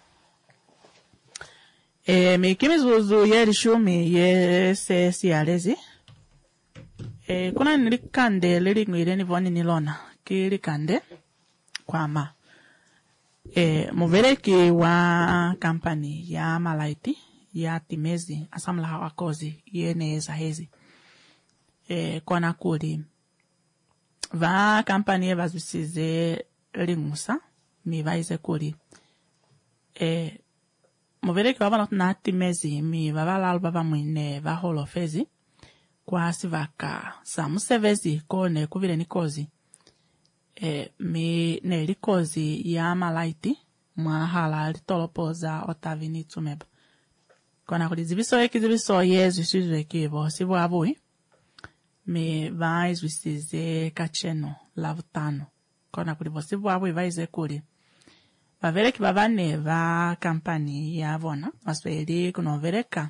eh mikimi zuzu yeri shumi ye se sialezi eh kuna nilikande lilingwire ni voni nilona kilikande kwa ma eh muvereki wa kampani ya malaiti ya timezi asamla hawakozi yeneza hezi eh kona kuli va kampani eva zvisize ringusa mi vaize kuri e muvereki vava na timezi mi vava lalba va mwine va holofezi kwa sivaka samusevezi kone kuvile nikozi e mi ne likozi ya malaiti mwa hala litolopoza otavini tsumeba kona kuli ziviso eki ziviso yezu sizwe kivo sivu avui me vai zvisize kacheno lavutano kona kuli vose vavo vaize kuli vavereki vavane va kampani yavona vasweli kunovereka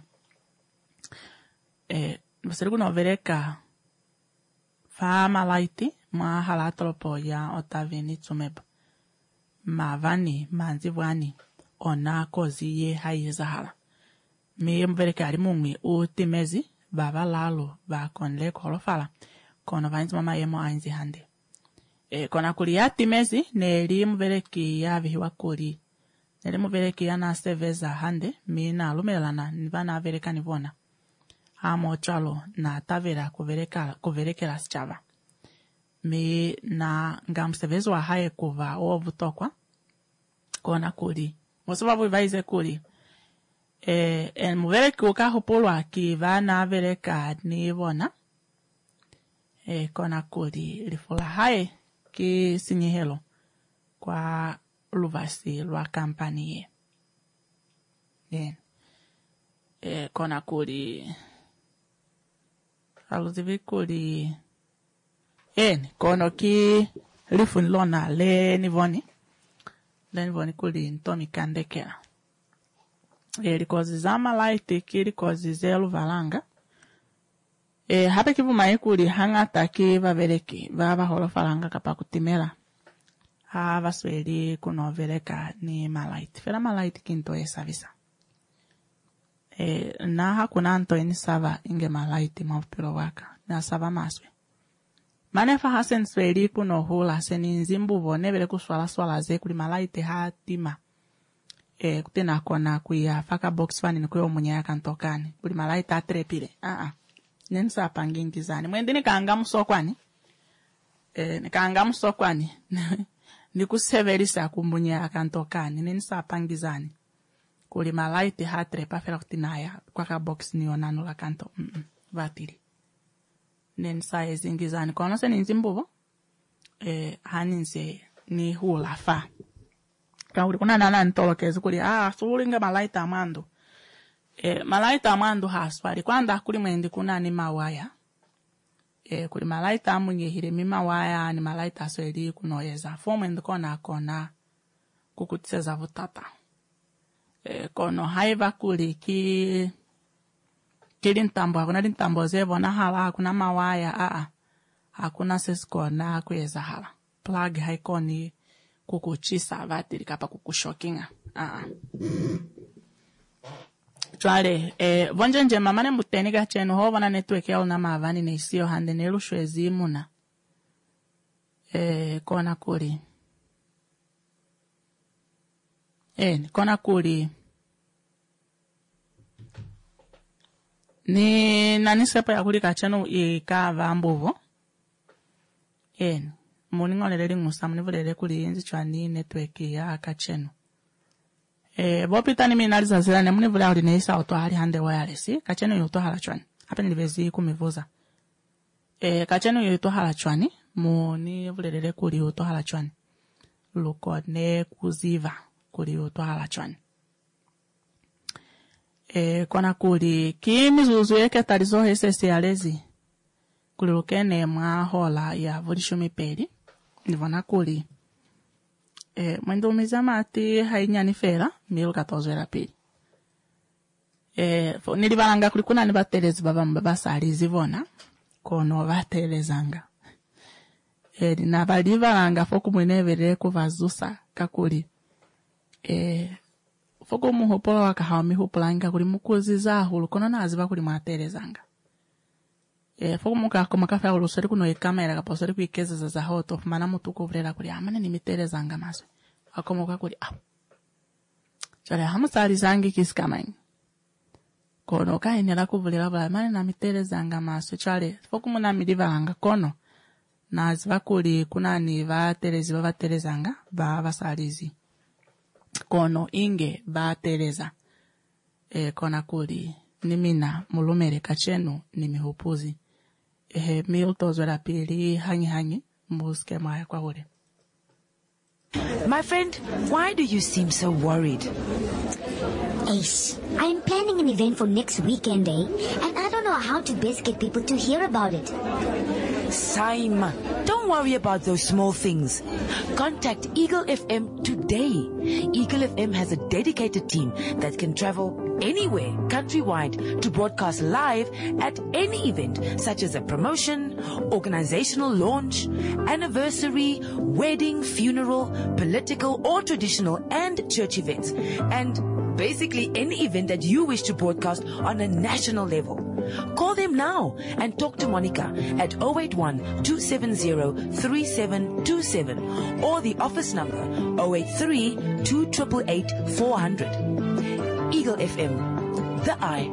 eh vasweli kunovereka fa malaiti ma halatolopo ya otavini tsumeba mavani manzi vwani ona kozi ye haiza hala me mvereka ali mumwi utimezi baba lalo ba konle kolofala kono vainzi mama yemo ainzi hande e kona kuli ya timezi neli muvereki ya vihiwa kuli neli muvereki ya na seveza hande mina lumelana nivana vereka nivona amo chalo na tavera kuvereka kuverekela sichava me na ngamsevezo wa haye kuva ovutokwa kona kuli mosababu vaize kuli eh en muvereki ukahopolwa ki vana vereka ni vona eh kona kuli lifula hae ki sinyihelo kwa luvasi lwa kampani ye yeah. eh kona kuli aluzivi kuli en kono ki lifun lona le nivoni le nivoni kuli ntomi kandekela e kozi za malaiti kiri kozi zelu valanga e hape kivu maikuli hangata ki vavereki vava holo falanga kapa kutimela ha vasweli kunovereka ni malaiti fela malaiti kinto esa visa e na hakuna anto eni sava inge malaiti maupiro waka na sava maswe manefa hasen sweli kuno hula seni nzimbu vone vele kuswala swala ze kuli malaiti hatima eh kutena kona kuya faka box fani ni kuyo munya kantokani kuli malaita atrepile ah ah nensa pangingizani mwende nikanga musokwani eh nikanga musokwani nikuseverisa kumunya kantokani nensa pangizani kuli malaita hatrepa fela kutinaya kwa ka box ni onano la kanto mm -mm, vatiri nensa ezingizani kono se ninzimbuvo eh haninse ni hula fa kauri kuna nana ntolokezi kuli ah sulinga malaita amando e malaita amando haswari kwanda kuli mwendi kuna ni mawaya e kuli malaita amunye hire mi mawaya ni malaita sweli kunoyeza fomu ndikona kona kukutseza vutata e kono haiva kuli ki kili ntambo hakuna ntambo zevo na hala kuna mawaya a a hakuna seskona kuyeza hala plug haikoni kukuchisa vatiri kapa kukushokinga ah twale eh vonje nje mamane muteniga chenu ho vana network yao na mavani ne sio hande ne lushwezi muna eh kona kuli eh kona kuli ni nani sepa ya kuli kachenu ikava mbovo eh muni ngolele lingusa muni vulele kuli inzi chwani network ya kachenu eh bopita ni mina alizazira ne muni vula uri neisa auto hali hande wireless kachenu yuto hala chwani hapa nilivezi kumivuza eh kachenu yuto hala chwani mu ni vulelele kuli yuto hala chwani luko ne kuziva kuli yuto hala chwani eh kona kuli kimi zuzu yeke talizo hesesi alezi kuli lukene mwa hola ya volishumi peli nivona kuli eh mwendo mizamati hainyani fera mil quatorze era peli eh nilibalanga kuli kuna nibatelezi baba mbaba sali zivona kono batelezanga eh nabalibalanga foku mwenevere kuvazusa kakuli eh foku muhopola wakahami hopolanga kuli mukuziza hulu kono naziba kuli mwatelezanga eh foku muka koma kafa ulusori kuno ikamera kaposori kuikeza za hoto mana mutuko vrela kuli amana ni mitelezanga maso akomoka kuli ah chale hamusali zangi kiskamanyi kono kai nela kuvulira bala mane na mitelezanga maso chale foku muna milivalanga kono naziba kuli kunani va telezi va telezanga ba basalizi kono inge ba teleza e kona kuli nimina mulumere kachenu nimihupuzi e miltozo la pili hangi hangi muske maya kwa hore. My friend, why do you seem so worried? Ace, I'm planning an event for next weekend, eh? And I don't know how to best get people to hear about it. Simon, don't worry about those small things. Contact Eagle F M today. Eagle F M has a dedicated team that can travel anywhere countrywide to broadcast live at any event such as a promotion, organizational launch, anniversary, wedding, funeral, political or traditional and church events, and basically any event that you wish to broadcast on a national level. Call them now and talk to Monica at zero eight one, two seven zero, three seven two seven or the office number zero eight three, two eight eight, four hundred. Eagle F M, the eye.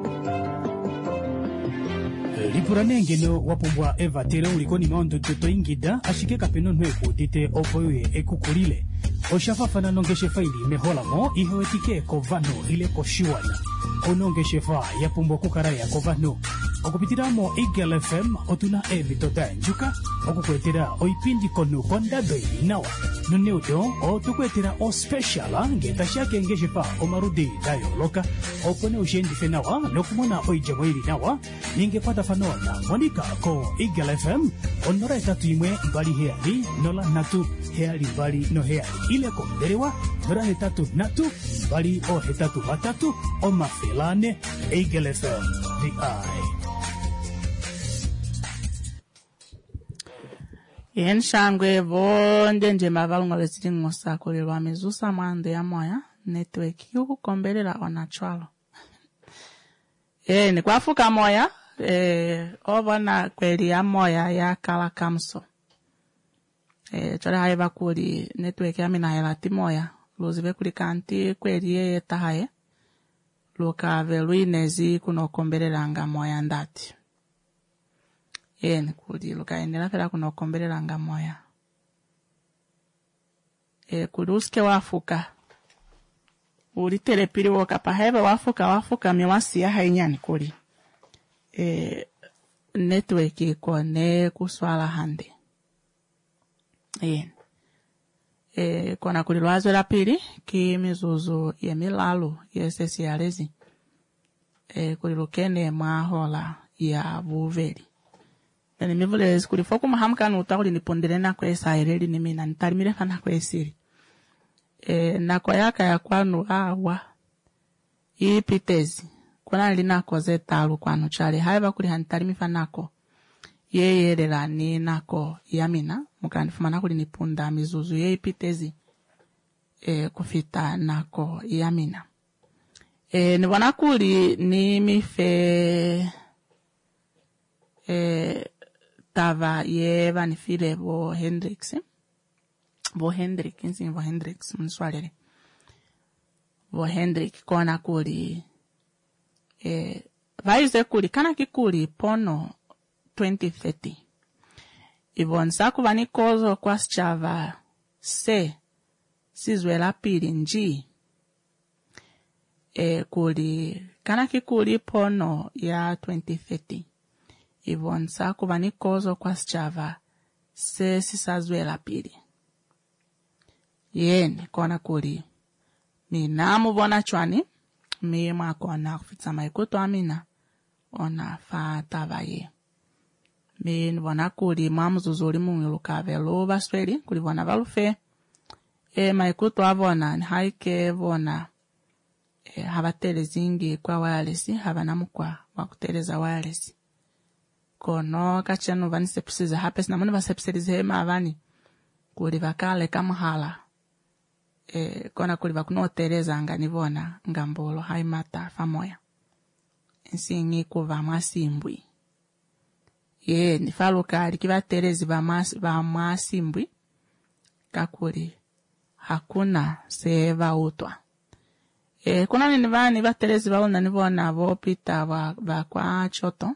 Lipuranengeno wapumbwa Eva tere ulikoni maondo toto ingida ashike kapeno nwe kutite opoye ekukulile oshafafana nongeshe faili mehola mo ihoetike kovano ile koshiwana onongeshe fa yapumbwa kukaraya kovano okupitiramo Eagle F M otuna evi tota njuka okukwetera oipindi konu konda bei nawa nuneudo otukwetera o special ngeta shake ngeshe fa omarudi dayo loka okone ushendi fenawa nokumona oijamo ili nawa ningepata fanona Monica ko Eagle F M onora etatu imwe mbali heali nola natu heali mbali no heali ile konderewa nora etatu natu mbali o hetatu matatu o mafelane Eagle F M the eye. Yen shangwe vonde nje mavalunga wezili ngosa kule wa mezusa mwande ya moya network yuku kombelela onachwalo. E ni kwa fuka moya e ovana kweli ya moya ya kala kamso. E chore haiba kuli network ya mina helati moya luzive kuli kanti kweli ye tahaye luka veluinezi kuno kombelela nga moya ndati. Yen kuli luka endela fela kuno kombelela nga moya. E kuli uske wafuka. Uli telepili woka pahebe wafuka wafuka miwasi ya hainyani kuli. E network iko ne kuswala hande. Yen. E kona kuli lwazo la pili ki mizuzu ye milalu ye sesi ya lezi. E kuli lukene mahola ya vuveli. Ni mivulezi kuli foku mahamka nuta kuli nipondele na kwe saireli ni mina nitalimile fana kwe siri. E, na kwa yaka ya kwanu awa ii pitezi kuna lina koze talu kwanu chale haiba kuli hantalimi fanako yeye lela ni nako yamina mukanifumana kuli nipunda mizuzu yei pitezi e, kufita nako yamina e, nibona kuli ni mife e, tava ye vanifile bo Hendrix Bo Hendrik, insi Bo Hendrix, mniswalele. Bo Hendrik, kona kuli, eh, vaize kuli, kana kikuli pono twenty thirty. Ivo nsaku vani kozo kwa schava se, sizwe la pili nji. e kuli kana kikuli pono ya twenty thirty ivon sa kuva ni kozo kwa sichava se sisazwela pili yeni kona kuli mi namu vona chwani mi mwakona kufitsa maikuto amina ona fa tavaye mi vona kuli mwamuzuzuli munguluka velo basweli kuli vona valufe e maikuto avona haike vona e, havatelezingi kwa wireless havanamukwa wakuteleza wireless kono kachenu vani sepsiza hapes na muni vasepsirize hema avani kuli vakale kamuhala e, kona kuli vakunoteleza nga nivona ngambolo haimata famoya nsingi kuva mwasimbwi ye nifalukali kivatelezi va mwasimbwi kakuli hakuna seva utwa e, kuna nini vani vatelezi vauna nivona vopita va, va kwa choto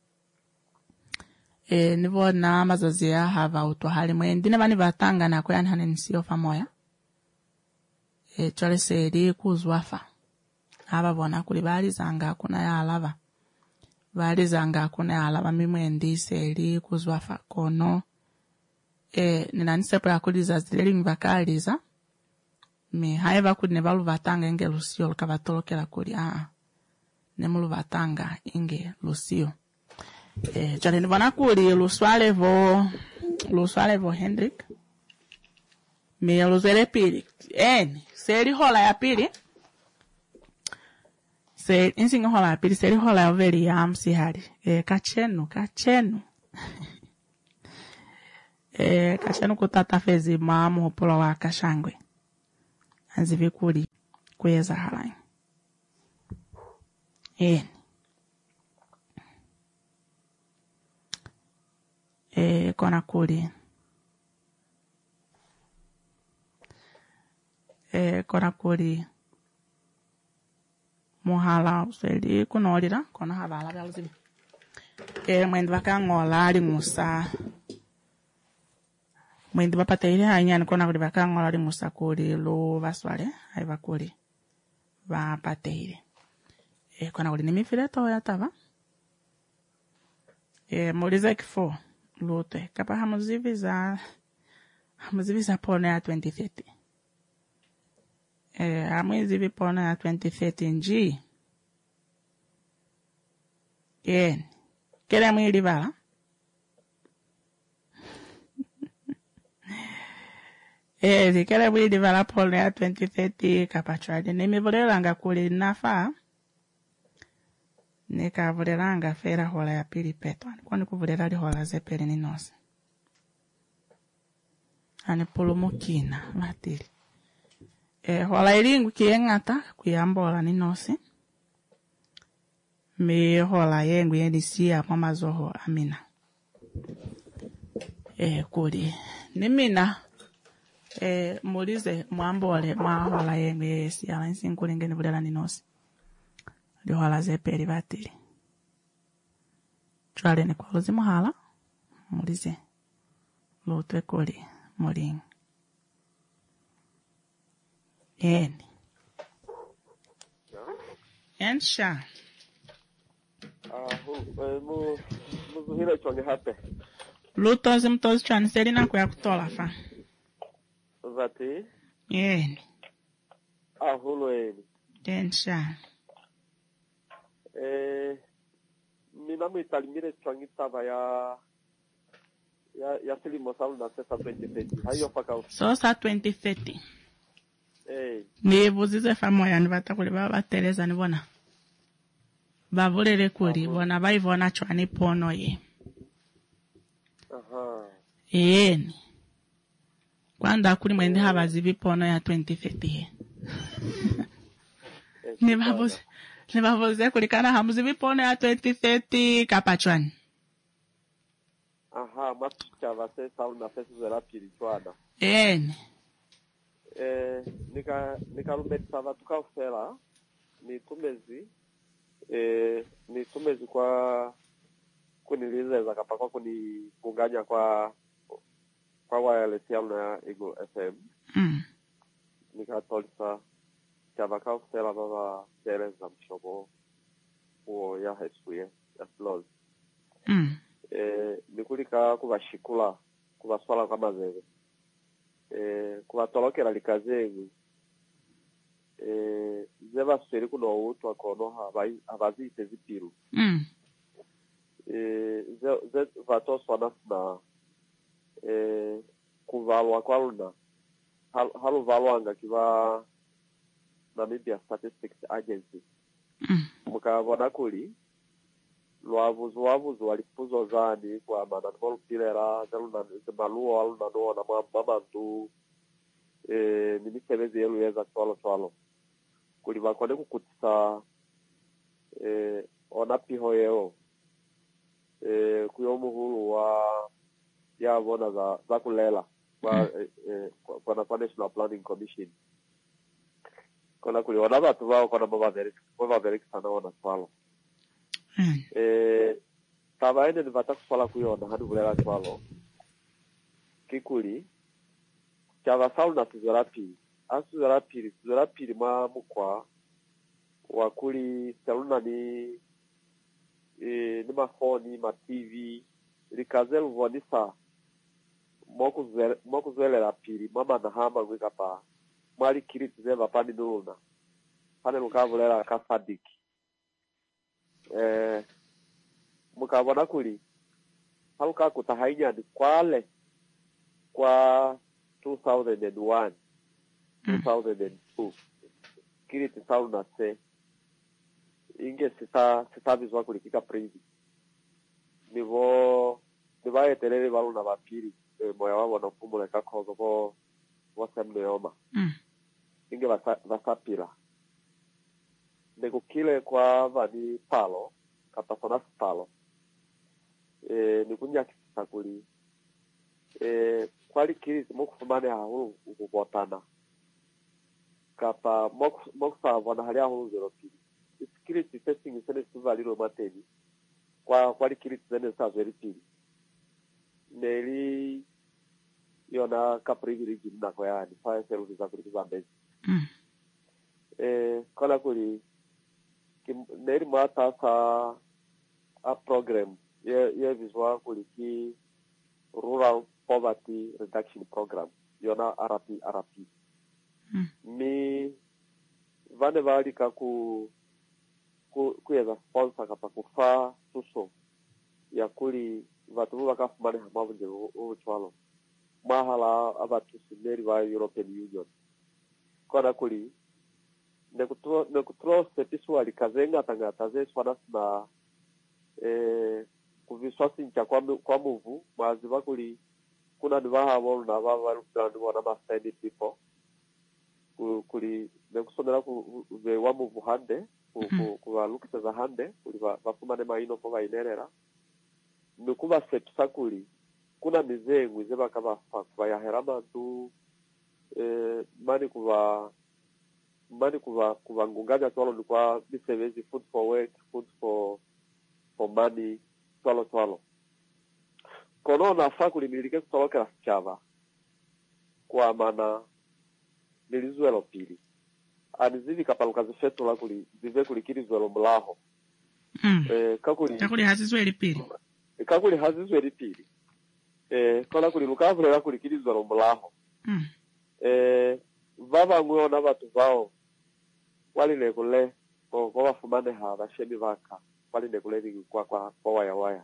e, nivona mazozi ya hava utwa hali mwendi vani vatanga na kwa nhane nisio famoya e, chole seri kuzwafa hava vona kuli bali zanga kuna ya alava bali zanga kuna ya alava mimwendi seri kuzwafa kono e, nina nisepo ya kuliza zileli mvakaliza me haiva kuli nevalu vatanga inge lusio lukavatolokela kuli aa nemulu vatanga inge lusio e, chale nivona kuli luswale vo luswale vo Hendrik me luzele pili eni seri hola ya pili se insinga hola ya pili seri hola ya veli ya amsihari e, kachenu kachenu e, kachenu kutata fezi maamu hopolo wa kashangwe anzivi kuli kweza halai eni e, kona kuli e, kona kuli muhala useli kunolira kona havala byaluzibi e, mwendi vakangola ali musa mwendi vapateile hanyani kona kuli vakangola ali musa kuli lo vaswale haiva kuli vapateile e, kona kuli nimifile toya tava e, mulize kifo lutwe kapa hamuziviza hamuziviza pone ya twenty thirty e, hamuzivi pone ya twenty thirty nji yen kele mwili vala e, kele mwili vala pone ya twenty thirty kapa chwali nimivulelanga kuli nafa nikavulelanga fera hola ya pili petwa kwa nikuvulela li hola zepeli ninose ani pulumukina matili e, hola ilingu kiengata kuyambola ninose me hola yengu yenisia mwamazoho amina e, kuli nimina e, mulize mwambole mwa hola yengu yenisia wansinkulinge nivulela ninose lihola zepeli batili chwale ni kwa luzi muhala mulize lutwe kuli mulingi eni ensha mu muzuhira chonge hape lutozi mtozi chwani seli nako ya kutola fa zati eni ahulo eni ensha eh mina muitalimire chongi tava ya ya ya silimo salu na sesa twenty thirty hayo paka so sa twenty thirty eh ni buzize famoya ni batakuli baba bateleza nibona bavulele kuli bona baivona chwani pono ye aha eni kwanda kuli mwende habazivi pono ya twenty thirty ye ni babuze ni babuze kulikana hamuzivi pono ya twenty thirty kapachwani aha matucha vase salu na sesa zera pili chwana eni eh nika nika lumbeti sava tukafela ni tumezi eh ni tumezi kwa kunilizeza kapakwa kunigunganya kwa kwa wireless yangu ya Eagle F M mm nikatolisa chava kausela baba tereza mshobo uo ya high school ya flows Mm. eh nikulika kubashikula kubaswala kama zebe eh kubatolokera likazengu eh zeba seri kuno utu akono habai abazite zipiru Mm. eh ze ze vato sona na eh kuvalwa kwaluna hal halo valwanga kiba Namibia Statistics Agency Mm. mukabona kuli lwavuzo wavuzo walifuzo zani kwa mana volpilera zaluna maluo aluna no na mama ndu eh minisebezi yelu yeza twalo twalo kuli bakone kukutisa eh ona piho yeo eh kuyo muhulu wa yabona za za kulela kwa eh, eh, kwa na National Planning Commission kona kuli ona batu bao kona baba derek baba derek sana ona twalo Mm. eh tabaine ni bata kusala kuyona hadu kulela twalo kikuli chava saul na tuzarapi asuzarapi tuzarapi ma mukwa wakuli saluna ni eh ni mafoni ma T V likazel vonisa moku zele moku zele la pili mama na hama wika pa mali kiriti zeva pani nuluna pane mukavulela kasadiki eh mukabona kuli haluka kutahainya ni kwale kwa two thousand one two thousand two kiriti sauna se inge sita sita bizwa kulikika prinzi nivo nivaye terere valuna vapiri e, moya wavo na fumule kakozo vo vosemneoma Mm. inge vasa, vasapila nego kile kwa vani palo kapasona palo e, nikunyakisisa kuli e, kwali kiri mokufumane hahulu ukubotana kapa mokusavona hali hahulu zero pili security testing isene sivalilo mateni kwa kwali kiri zene sa zero pili neli yona kaprivilege na kwa yani fire services za kulikiza mbezi Mm. eh kala kuli kim neri mata sa a program ye ye visual kuliki rural poverty reduction program yona R P R P Mm. mi vane vali ka ku ku kuyeza sponsor kapa kufa tuso ya kuli vatu vakafumane hamavunje ubuchwalo mahala abatu sineri va European Union kona kuli nekutro nekutro sepisu alikazenga tangata ze swana na eh kuviswasi ncha kwa kwa muvu maziva kuli kuna divaha wolu na baba lutandi wana mastendi people kuli nekusomera ku ve wa muvu hande ku ku lukita za hande kuli bafumane maino ko bainerera nikuba sepisa kuli kuna mizengu zeba kaba fa ya herama tu eh mani kuba mani kuba kuba ngungaja twalo ndikwa bisevezi food for work food for for money twalo twalo kono na fa kuli milike kutolokera chava kwa mana nilizuelo pili anizivi kapaluka zifetu la kuli zive kulikiri zuelo mlaho Mm. eh kakuli kakuli hazizweli pili kakuli hazizweli pili eh kola kuli lukavule la kulikiri zuelo mlaho Mm. eh vava ngona batu vao wali nekule ko ko bafumane ha bashemi baka wali nekule ni kwa kwa kwa waya waya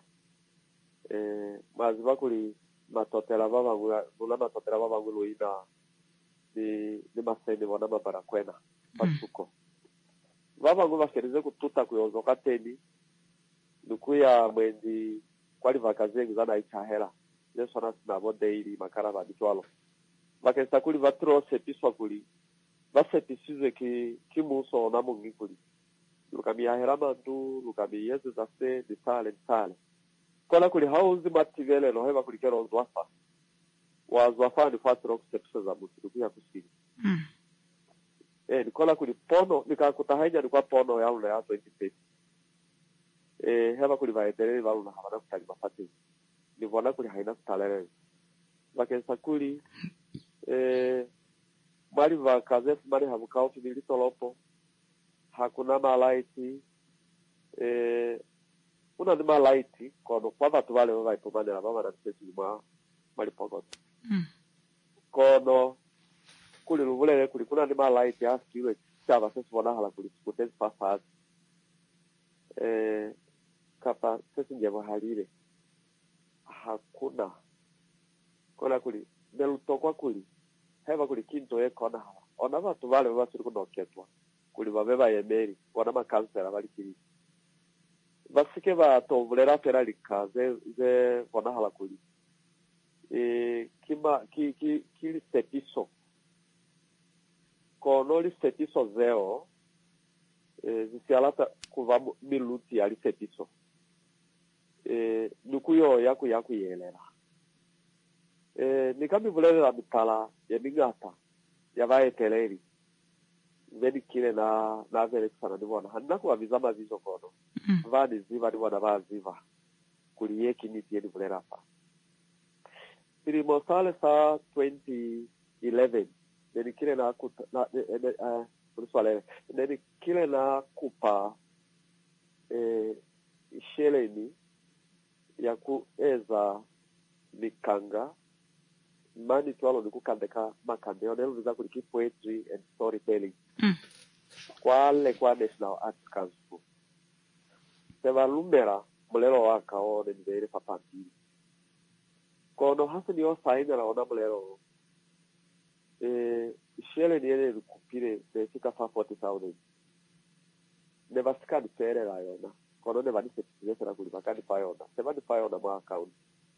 eh mazi bakuli matotela baba ngula ngula matotela baba ngulu ina ni ni masende wana mabara kwena patuko baba ngulu bakerize kututa kuyozoka teni nukuya mwendi kwali vakazengu zana ichahela yeso na nabo daily makara baditwalo bakesa kuli vatro sepiswa kuli vasepisizwe ki kimuso na mungi kuli lukamia herama ndu lukamia yezu zase disale disale kola kuli hauzi mativele no heba kuli kero zwafa wa zwafa ni fatro kusepisa za mutu kuya kusiki Mm. eh nikola kuli pono nikakutahaija ni kwa pono ya ule ya twenty thirty eh heba kuli vaendelee valu na habana kutali mafati nivona kuli haina kutalele bakesa kuli eh mali vakaze mali habukao fibili tolopo hakuna malaiti eh una de malaiti kono kwa vatu vale vai pomane la baba na tsetu ma mali pogoto mm. kono kuli luvulele kuli kuna de malaiti askiwe chava sesi bona hala kuli kutezi pasa eh kapa sesi njema halile hakuna kola kuli delutokwa kuli heva kuli kinto ekona hala ona vatu vale vasuri kunoketwa kuli vaveva yemeri wana makansera bali kiri basike ba tovulera pera likaze ze wana hala kuli e kima ki ki kili setiso kono li setiso zeo e zisialata kuva miluti ali setiso e nukuyo yaku yaku yelera e nikami vulele la mitala ya mingata ya vae teleri vedi kile na na vele sana ndivona hanna kwa vizama vizo kono mm. vani ziva ndivona vaziva kuliyeki niti yedi vulele hapa Siri mosale sa twenty eleven vedi kile na kuta na eh kuliswale vedi kile na kupa eh sheleni ya kueza mikanga mani twalo nikukandeka makande onelo viza kuliki poetry and storytelling mm. kwale kwa National Arts Council sema lumbera mulero waka one nivere papandi kono hasa niyo saina na ona mulero eh shele niene lukupire besika fa forty thousand neva skadi pere la yona kono neva nise tizese na kulipakani pa yona sema ni pa yona mwa account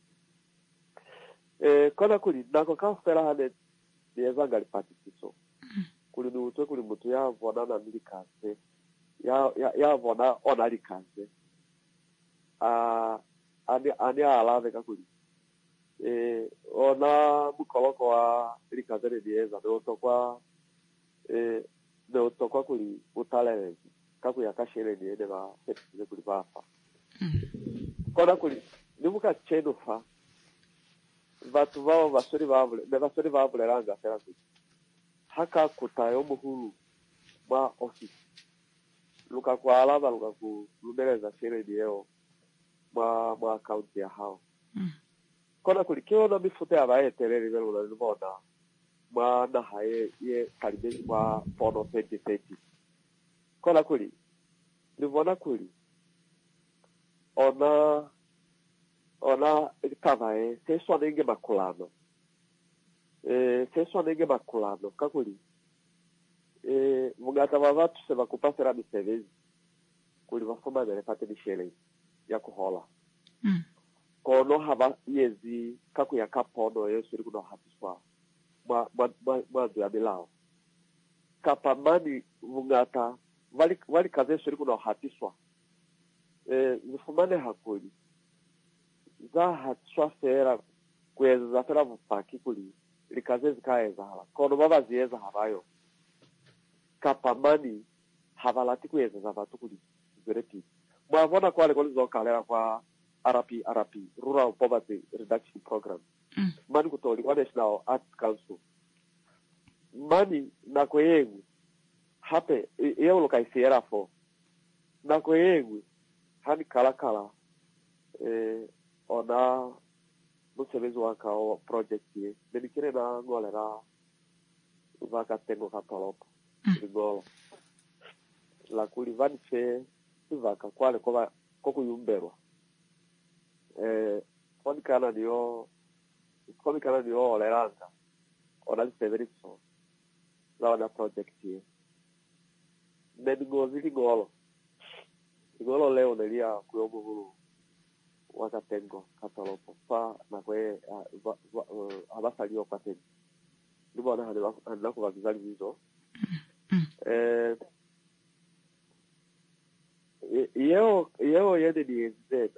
eh kona kuli nako ka fera hane nieza ngali participo kuli ni utwe kuli mutu ya vona na milikaze ya ya ya vona ona likaze ah ani ani alave ka kuli eh ona mukoloko wa likaze ni nieza no tokwa eh no tokwa kuli utalele kaku ya kashere ni ene ba septize kuli bafa kona kuli nimuka cheno fa vatu vao vasori vavule ne vasori vavule ranga fera kuti haka kutayo muhuru ma office luka kwa alaba luka ku lumeleza shere dieo ma ma account ya hao mm. kona kulikio na mifute abaye tereri velo na nibona ma na haye ye karibe kwa fono twenty thirty kona kuli nibona kuli ona ona kavae se só ninguém maculado eh se só ninguém maculado kakuli eh mugata vavatu se vakupasera misevezi kuli vafuma dele pate bishele ya kuhola mm. kono hava yezi kaku ya kapono yesu ri kuno hapiswa ma ma ma ya bilao kapamani mugata vali vali kaze suri kuno hapiswa eh vifumane hakuli za hatswa fera kweza za fera vupaki kuli likaze zikaeza hala kono baba zieza habayo kapamani havalati kweza za vatu kuli zereti mwavona kwa le kolizo kalera kwa R P R P Rural Poverty Reduction Program mm. mani kutoli kwa National Arts Council mani na kwengu hape iyo lokaisiera fo na kwengu hani kala kala eh ona musevezi waka o project ye benikire na ngolera vaka tengo katolopo ngolo la kulivani fe vaka kwale kwa koko yumberwa eh kwani kana dio kwani kana dio leranga ona liseveri so la na project ye bengo zili ngolo ngolo leo nelia kuyomo hulu wakatengo katolopo pa na kwe abasaliyo kwa teni libona hali handako vizali hizo eh yeo yeo yende ni zeda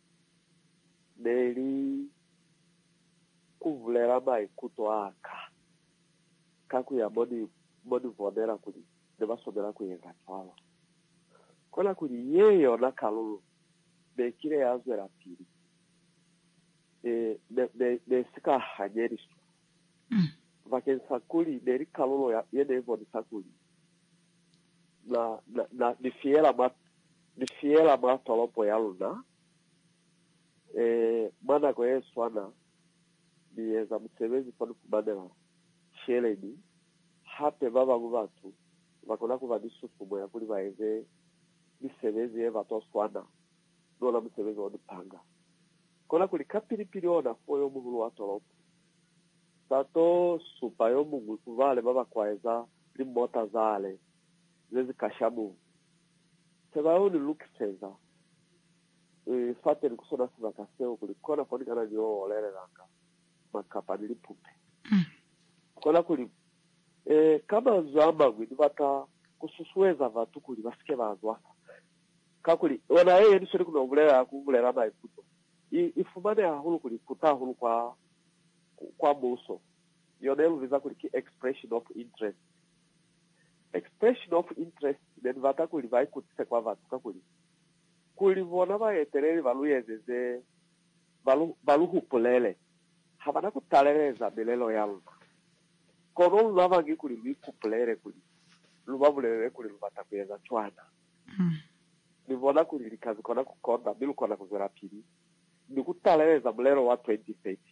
neli kuvulera mai kutoaka kaku ya moni moni vonera kuli nebasomera kuyenga twala kona kuli yeyo na kalulu bekire yazwera pili eh ne ne ne sika hanyeriswa mm. vakensa kuli neri kalolo ya yene evo ni sakuli na na na ni fiela ma ni fiela ma tolopo ya luna eh mana ko eswana ni eza msebezi pano kubadela sheleni hape baba ngubatu bakona kuva disusumo ya kuli baeze misebezi eva toswana dola misebezi odipanga kona kuli kapiripiri ona foyo muhulu wa tolopo sato supayo mungu kuvale baba kwaeza limota zale zezi kashamu sebayo ni lukiseza e, fate ni kusona siva kaseo kuli kona koni kana nyo olele langa makapa nilipupe mm. Kona kuli e, kama zamba gwi nivata kususueza vatu kuli basike bazwasa kakuli wana yeye nisuri kuna ubulera kuvulera na ikuto ifumane ahulu kuli kuta ahulu kwa kwa muso yonelu viza kuli ki expression of interest expression of interest then vata kuli vai kutise kwa vatu kakuli kuli vona va etereri valu yezeze valu valu hupulele havana kutaleleza bilelo yalu kono lava ngi kuli mikupulele kuli lubabulele kuli lubata kuyeza chwana mm. Nivona kuli likazi kona kukonda bilu kona kuzera pili ni kutaleleza mulero wa twenty thirty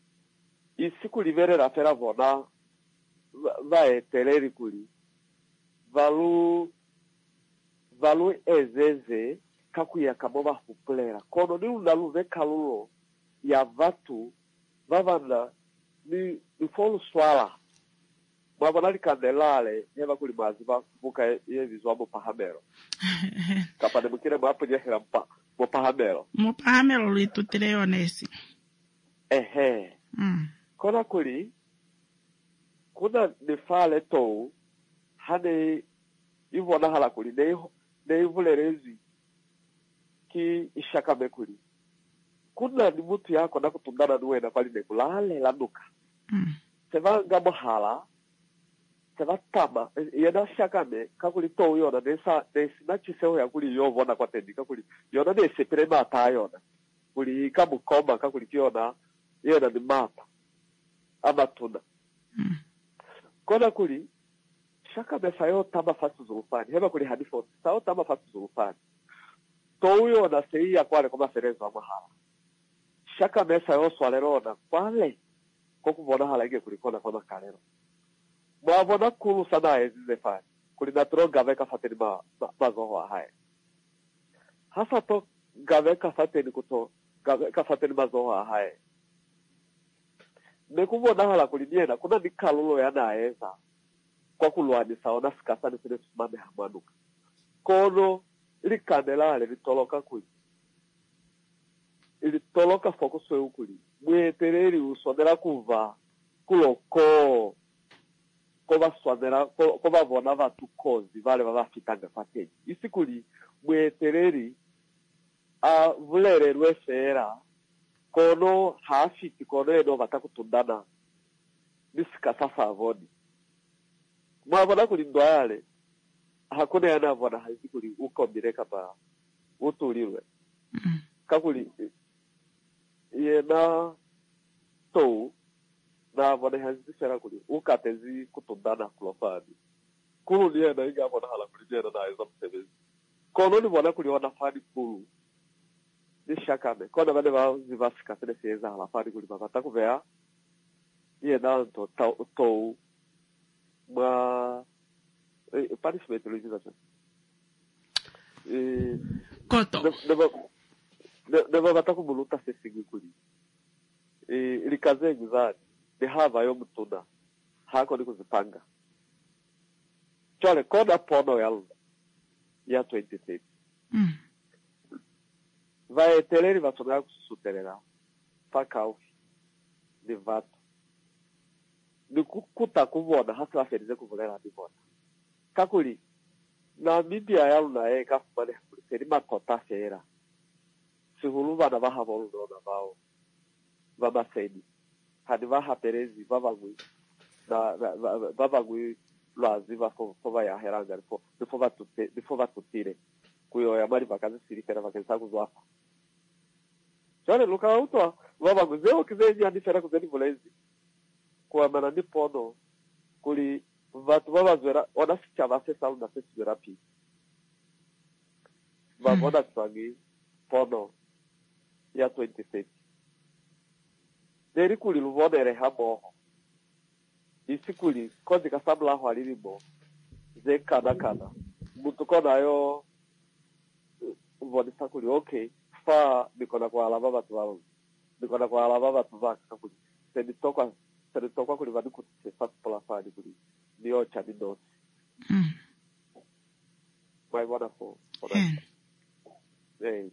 isiku liberera fera vona va eteleri kuli valu valu ezeze kakuya kabova hupulera kono ni unaluve kalulo ya vatu vavana ni ifolu swala mwabana likandelale yeva kuli maziva buka ye vizwamo pahamero kapane mukire mwapo nyehera mpa mopahamero mopahamero luitutire onesi ehe mm. Kona kuli kuna nifale tou hane ivona hala kuli ne ne ivulerezi ki ishakame kuli kuna ni mutu yako na kutundana nuwe na pali ne kulale lanuka mm. Seva ngamo hala seva tama yena shakame kakuli tou yona nesa nesa chiseo ya kuli yovona kwa tendi kakuli yona nese prema atayona kuli kamu koma kakuli kiona yena ni mapa amatuna mm. Kona kuli shaka besa yo tama fasu zulufani heba kuli hadifo sao tama fasu zulufani touyo na sei ya kwale koma ferezo amahala shaka besa yo swalerona kwale koku bona hala ige kuli kona kona kalero mwabona kulu sana ezize fani kuli natro gaveka fateni ma mazoho ahae hasa to gaveka fateni kuto gaveka fateni mazoho ahae nekubona hala kuliniena kuna nikalulo yanaeza kwa kulwani saona sikasani sile sumame hamanuka kono likandelale litoloka kuli ilitoloka fokuswe ukuli mwetereri usonera kuva kuloko koba swandera koba vona vatu kozi vale vavafitanga fateni isikuli mwetereri a vulere lwefera kono hafiti kono eno vatakutundana nisika sasa avoni mwavona kuli ndwale hakuna yana avona haisi kuli ukombire kapa utulirwe mm. Kakuli yena tou na avona haisi sera kuli ukatezi kutundana kulofani kulu ni yena inga avona hala kuli yena na eza msebezi kono ni vona kuli wana fani kulu nishakame kona vale va zivasika tene feza hala fani kuli mavata kuvea yena to tou ma eh, punishment luiziza cha eh koto deva deva vata kumuluta sesingi kuli eh likaze ngizani de hava yo mutuna hako ni kuzipanga chole kona pono ya ya twenty thirty mm. Vai teleri vatonga kusuterera pakau de vato de kukuta kuvona hasa ferize kuvulera divona kakuli na Namibia yalu na e kafumane kuli makota fera sihulu vana vahavolu dona vao vamaseni hadi vahaperezi vavagwi na vavagwi lwazi vafo fova ya heranga fo fo vatute fo vatutire kuyo ya mari vakazi siri fera vakensa kuzwafa Chale luka auto vavagwi zeo kizenji hadi fera kuzeni volezi kwa mana ni pono kuli vatu vavazwera ona sichava sesa na seswera pi vavona tsangi pono ya twenty thirty neri kuli luvonere hamoho isi kuli kozi kasabla ho alilimo ze kada kada mutu kona yo uvonisa kuli okay fa nikona kwa alava vatu valo nikona kwa alava vatu vaka kuli sedi toka sedi toka kuli vadu kutse fast pola fadi kuli niyo chani nosi mm. My wonderful yeah. Hey.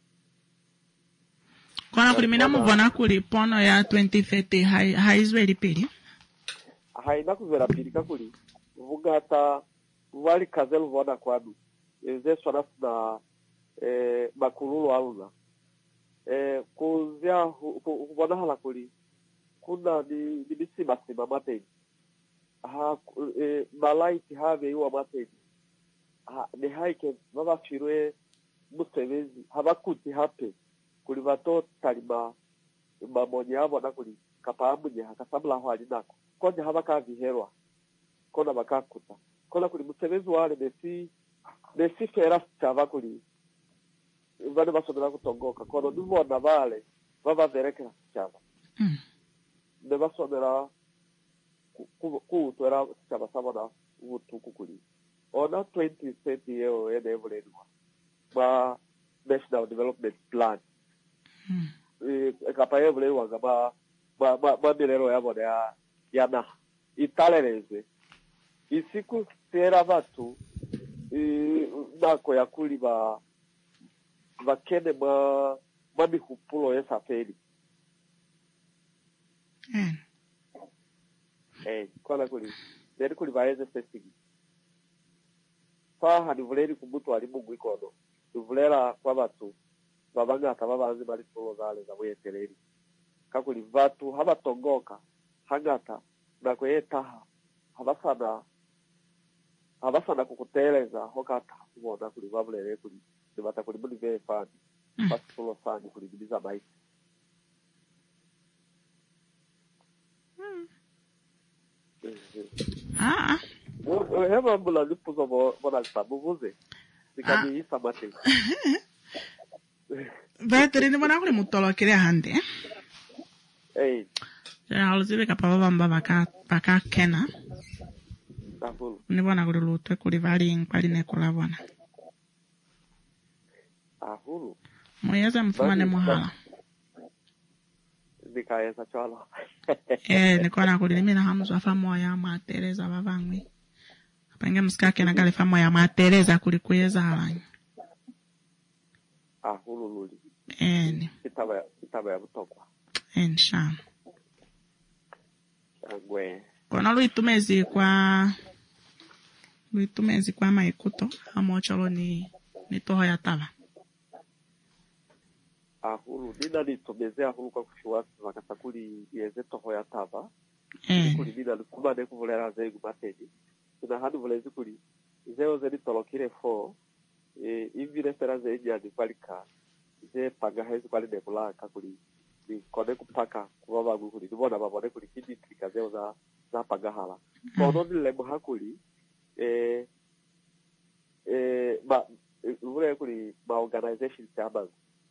Kona kuli mina mubona kuli pono ya twenty thirty hai haizweli pili haina kuzwela pili kakuli vugata wali kazel vona kwadu eze swana na eh makululu aluna eh kuzia vona hala kuli kuna ni ni bisima sima mate ha eh malaiti have yuwa mate ha ne haike baba firwe musevezi habakuti hape kuli vato talima mamonye abo na kuli kapamunye hakasabla ho alinako konje habaka viherwa kona bakakuta kona kuli musevezi wale besi besi fera chava kuli vale basodera kutongoka kono ndivona vale baba verekera chava mm. ne basodera ku ku twera chava sabona utuku kuli ona twenty thirty yeo ene evoledwa ba national development plan mm. e kapa evoledwa ba ba ba ba milero yabo ya yana italereze isiku sera vatu e nako yakuli ba bakene ma mami hupulo ya safari mm. eh kona kuli neri kuli baeze festing fa hadivuleri kubutu ali mungu ikono ivulera kwa batu babanga atababanzi bali solo zale za wetereri kakuli vatu habatongoka hangata na kwetaha habasana habasana kukuteleza hokata kubona kuli babulere kuli dibata kuli buli ve fani basi solo fani kuli biza maisi ah hema mbula lipuzo bona sabuvuze sikadi isa mate Veteri ni bona kuli mutolo kile hande eh ya alzibe kapaba bamba baka baka kena Ahulu. Ni bona kuli lutwe kuli vali nkwali nekola bona ahulu moyeza mfumane muhala nikaeza chala eh nikona kuli mina hamzo afa moya matereza bavangwe apenge msikake na gale fa moya matereza kuli kuyeza halanya ahulu luli eh kitaba kitaba ya butokwa ensha ngwe kona luitumezi kwa luitumezi kwa maikuto amocholo ni ni toho ya tava ahulu nina litumezea ahulu kwa kushuwasi wakasakuli yeze toho ya tava eh kuli nina lukumane kuvulera zegu mateni kuna hanu vulezi kuli zeo zedi tolokire fo e ivi reference eja di palika ze paga hezi pali nebulaka kuli ni kone kupaka kubaba kuli nibona babone kuli kidi tikazeo za za paga hala kono mm. Nile muhakuli eh eh ba vule kuli ma organization chama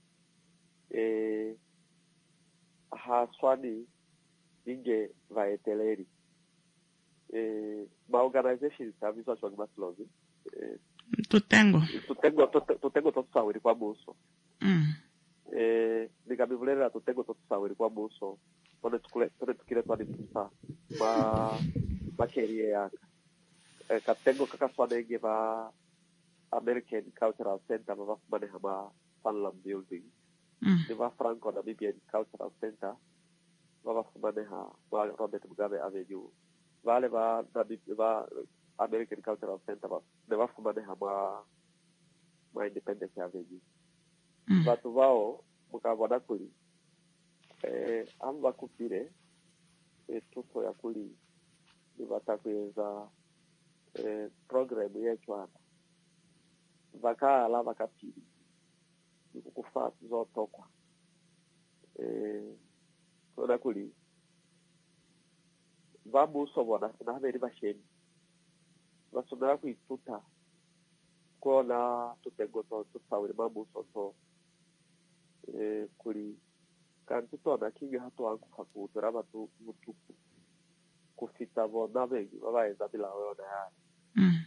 eh ha swani inge vaeteleri eh ma organization service wa maslozi eh tutengo tutengo tutengo tosawiri kwa buso mm eh nikabivulera tutengo tosawiri kwa buso tone tukule tone tukile twani tusa ma makerie yaka eh katengo kaka swanenge ba American Cultural Center ba mane haba Fanlam Building mm ni ba Franco na Namibian Cultural Center ba mane ha ba Robert Mugabe Avenue vale ba ba American Cultural Center ba de ba mane haba ma Independence Avenue mm batu bao mukabona kuli eh amba kupire eh tuto ya kuli ni batakweza eh program yechwana vakala vakapiri kukufa zotokwa eh kona kuli vabuso bona na veri vasheni vasomera kuituta kona tutengo to tusawire mabuso to eh kuri kanti tona kinge hatu wangu hakutora batu mutuku kufita bona bengi babaeza bila weona ya mm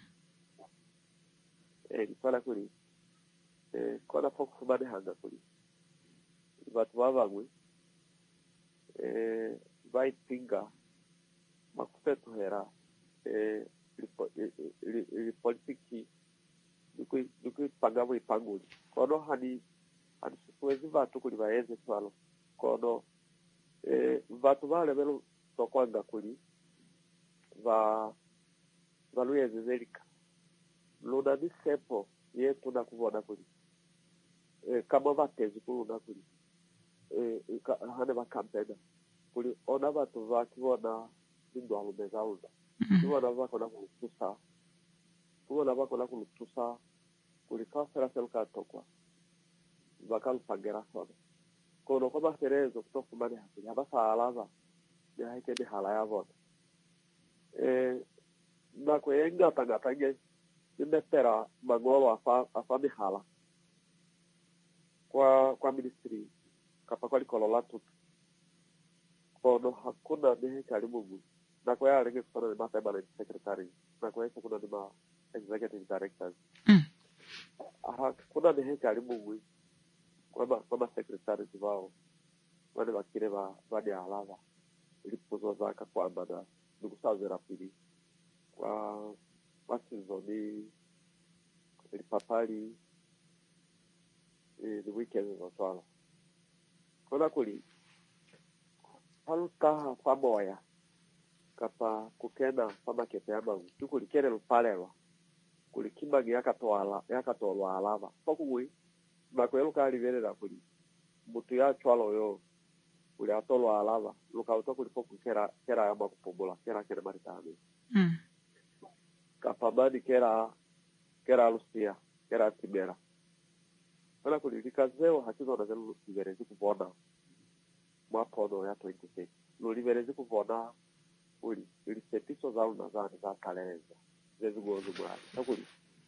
eh kona kuri eh kona fokufumane hanga kuri batu babagwe eh vaitinga makupetu hera eh ili politiki dukui dukui pangavo ipanguli kono hani hani siwezi vatu kuli vaeze swalo kono eh vatu vale velo tokwanga kuli va valuyeze zelika luna ni sepo yetu na kuvona kuli eh kama vatezi kuluna kuli eh hane va campaign kuli ona vatu vakivona ndo alubeza uza kivona vakona kulutusa kivona vakona kulutusa kuli kafera selka tokwa vakalupagera sona kono kama serezo kutofumane hakuli abasa alaza ni haike ni hala ya vona eh na kwenga tanga tange nimepera magolo afa afa mihala kwa kwa ministry kapa kwa likolola tutu kono hakuna nehe karibu na kwa yale ke kuna ma permanent secretary na kwa hiyo kuna ma executive directors mm aha kuna nehe karibu kwa ma kwa secretary wao wale wakire ba wadi alava ilipozo zaka kwa bada ndukusazera pili kwa wasizoni ilipapali eh the weekend wa swala kuna kuli paluta pamoya kapa kukena pama kepeama tukulikere lupalelwa kulikimagi yakatwala yakatolwa alava pokugui bakwelo kali verera kuli mutu ya twalo yo uli atolwa alava lukauto kulipoku kera kera ya makupombola kera kera maritani mm kapa badi kera kera lusia kera tibera wala kulikazeo hakizo na zelu liberezi kuvona mwapono ya twenty-six luliberezi kuvona uli ili setiso za una zani za kaleza zezu gozu mwari takuli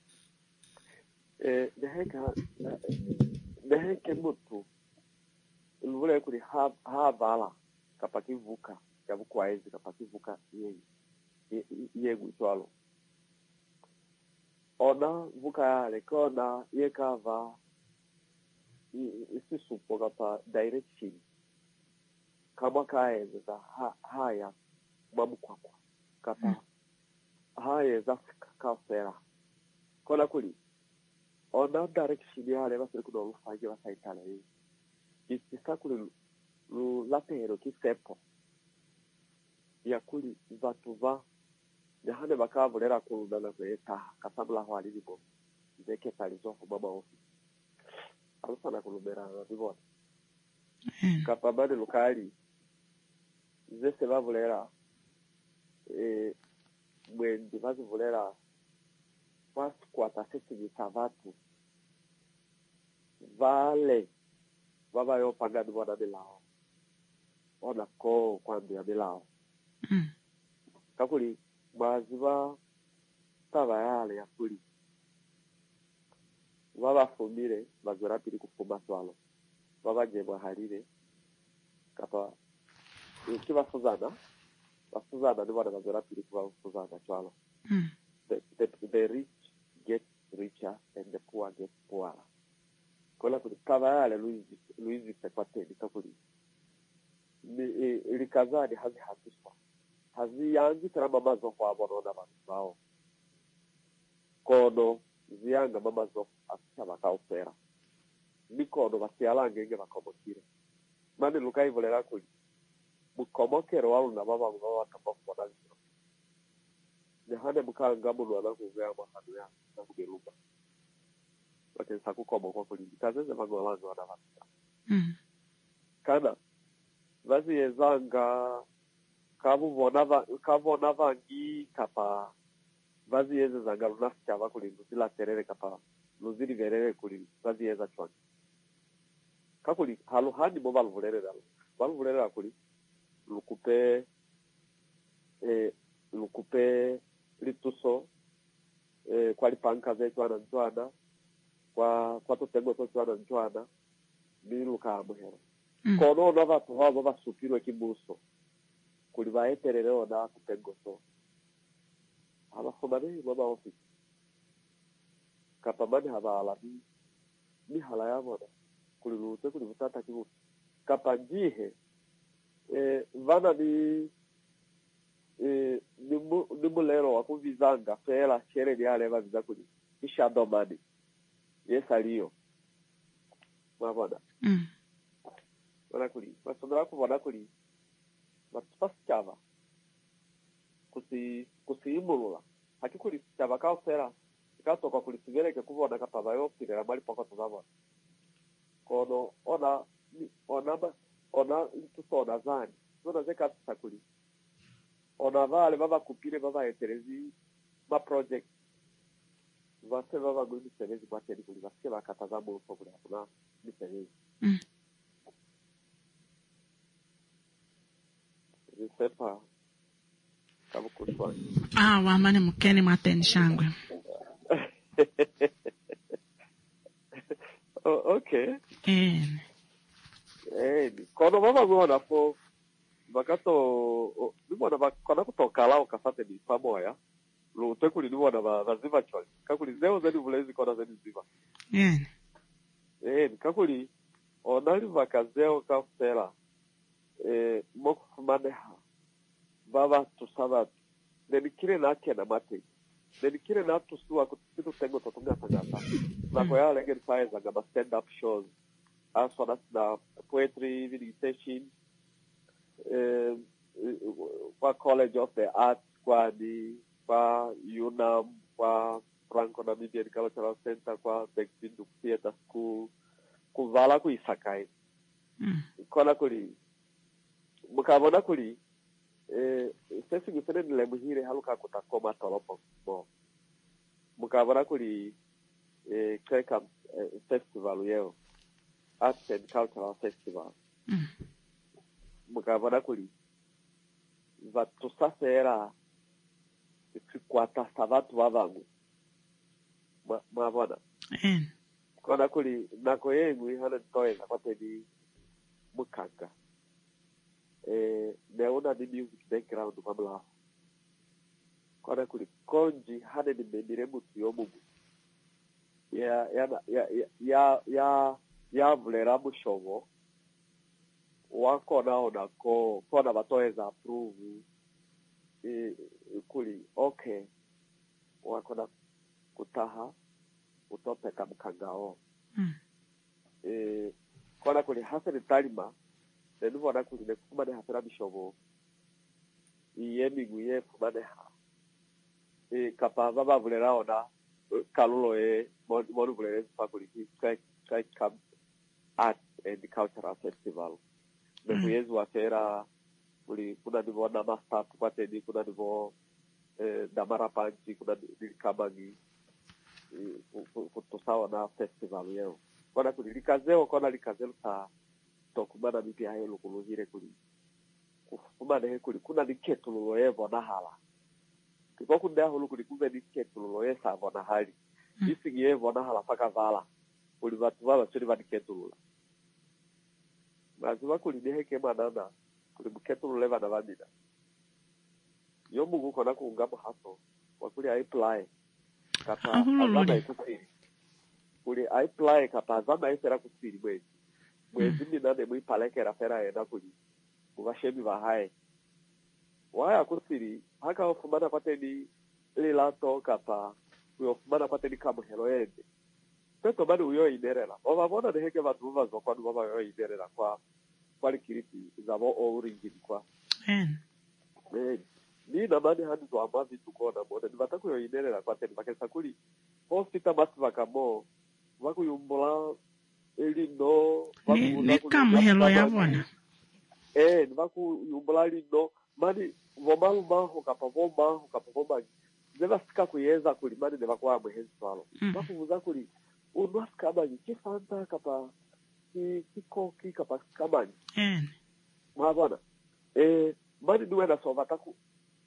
eh neheka neheke mutu uluvule kuli ha ha bala kapaki vuka ya bukwaezi kapaki vuka yeye yegu twalo ona vuka yale kona yekava isi supo kapa direction kama kaeza ha haya mamukwakwa kapa mm. haya za kafera kola kuli ona direction yale basiri kuno lufange basaitala yi kisisa kuli lu lapero kisepo ya kuli vatuva ya hane bakavulera kulundana kweta kasabula hwali libo zeke palizo mama ofi alusana kulubera ndibona mm. kapa bade lukali zese bavulera eh mwendi bazivulera first quarter sisi savatu vale baba yo pagado bora belao ona ko quando ya belao mm. kakuli baziba taba yale ya kuli baba fumire bazora pili kufuma swalo baba jebwa halire kapa ikiwa suzana basuzana ni bana bazora pili kwa suzana swalo mm. the, the, the rich get richer and the poor get poorer kola kuli taba yale Luigi Luigi sekwateni kakuli ni ilikazani hazi hatiswa hazi yangi tarama mazo kwa bonona bao kono zianga mama zo asha bakaofera nikono basialange nge bakomokire mani lukai volera kuli mukomokero walu na baba baba tambako bonalisho nehane mukanga mulu anakuvea mahanu ya na kugeruba watensa kukomoko kuli kazeze mangolango wana vata mm. kana vazi yezanga kabu vonava kabu navangi kapa vazi yeze zanga lunafika vakuli luzila terere kapa luzili verere kuli vazi yeza chwani kakuli haluhani mo valvulere dalo valvulere kuli lukupe pe lituso eh, kwa lipanka ze chwana chwana kwa kwa tutengo to chwana chwana miru ka muhero mm. kono na vatu vavo vasupirwe kibuso kuli vaeterere ona kutengo so abafumane baba office kapamani havala ni ni hala yabona kuli lute kuli mutata kibu kapanjihe eh vana ni eh nimu nimulero wakuvizanga fera chere lyale baviza kuli ishado mani yesaliyo mabona mm wana kuli basondra kubona kuli batpaskava kusi kusimulula hakikuli chava ka fera katoka kuli sigereke kubona kapava yopire la mali poko tuzabona kono ona ona ona tusona zani zona zeka tsakuli ona vale baba kupire baba eterezi ma project vase baba gulu sevezi bateri kuli vase bakataza mu pokula kuna ni sevezi mm sepa kama kuswa ah wa mane mukeni mateni shangwe oh, okay eh eh kono baba ngona po bakato nibona bakona kutoka lao kafate ni pamoya lo tekuli nibona baziva choli kakuli zeo zedi vulezi kona zedi ziva eh eh kakuli onali bakazeo kafela eh mokufumane baba tusaba dedikire na kena mate dedikire na tusua kutu tengo totunga tangata na kwa yale ngeni faiza ngaba stand up shows as well as the poetry meditation eh kwa college of the arts kwa di kwa U N A M kwa Franco Namibian Cultural Center kwa Bexindo Theater School kuvala kuisakai mm kona kuli mukabona kuli eh sesi gusene le muhire haluka kutakoma tolopo bo mukabona kuli eh keka eh, festival yeo arts and cultural festival mm mukabona kuli vatu sasera sikwata savatu vavangu mabona eh kona kuli nako yengu hana toenda kwa tedi mukanga eh neona ni music background kwabla kona kuli konji hane ni mendire mutu yomugu ya ya ya ya ya ya vulera mushovo wako naona ko kona batoeza approve eh kuli okay wako na kutaha utopeka mkangao mm eh kona kuli hasa ni talima ndio wana kuli ne kuma ne hasara bishobo iyemi guye kuma ne ha eh kapava bavulera ona kalulo e modu vulera pa kuli kai kai kam art and cultural festival ne kuyezu afera kuli kuna ndivona master kwa tedi kuna ndivo eh damara panchi kuna dilikabangi kutosawa na festival yeo kona kuli likazeo kona likazelo ta tokumana bibi hayo lukuluhire kuli kufumana he kuli kuna diketulo yevo na hala kipo kunda hulu kuli kuve diketulo yesa bona hali isi yevo na hala paka vala kuli watu wala churi vadiketulo maziwa kuli deheke manana kuli buketulo leva na vadida yomu guko na kuungama haso wakuli apply kapa azama ikusiri kuli apply kapa azama isera kusiri mwezi mwezi ni nane mwi palekera fera enda kuli kubashemi bahaye waya kusiri haka ofumana pateni lilato kapa kuyofumana pateni kamuhelo yende peto bado uyo iderera obabona deheke batu bazo kwa baba yo iderera kwa kwali kiriti zabo ouringiri kwa en eh ni na mani handi zo amazi tukona bona nibataku yo iderera kwa teni bakesa kuli hospital batu bakamo bakuyumbula elino ni kama helo yabona eh bakuyumbula lino mani vomalu maho kapa vomaho kapa vomaji zeba sika kuyeza kuli mani ne bakwa muhenzi swalo bakuvuza kuli unwasika amanyi kifanta kapa ki kikoki kapa kamanyi en mwabona eh mani duwe na sova taku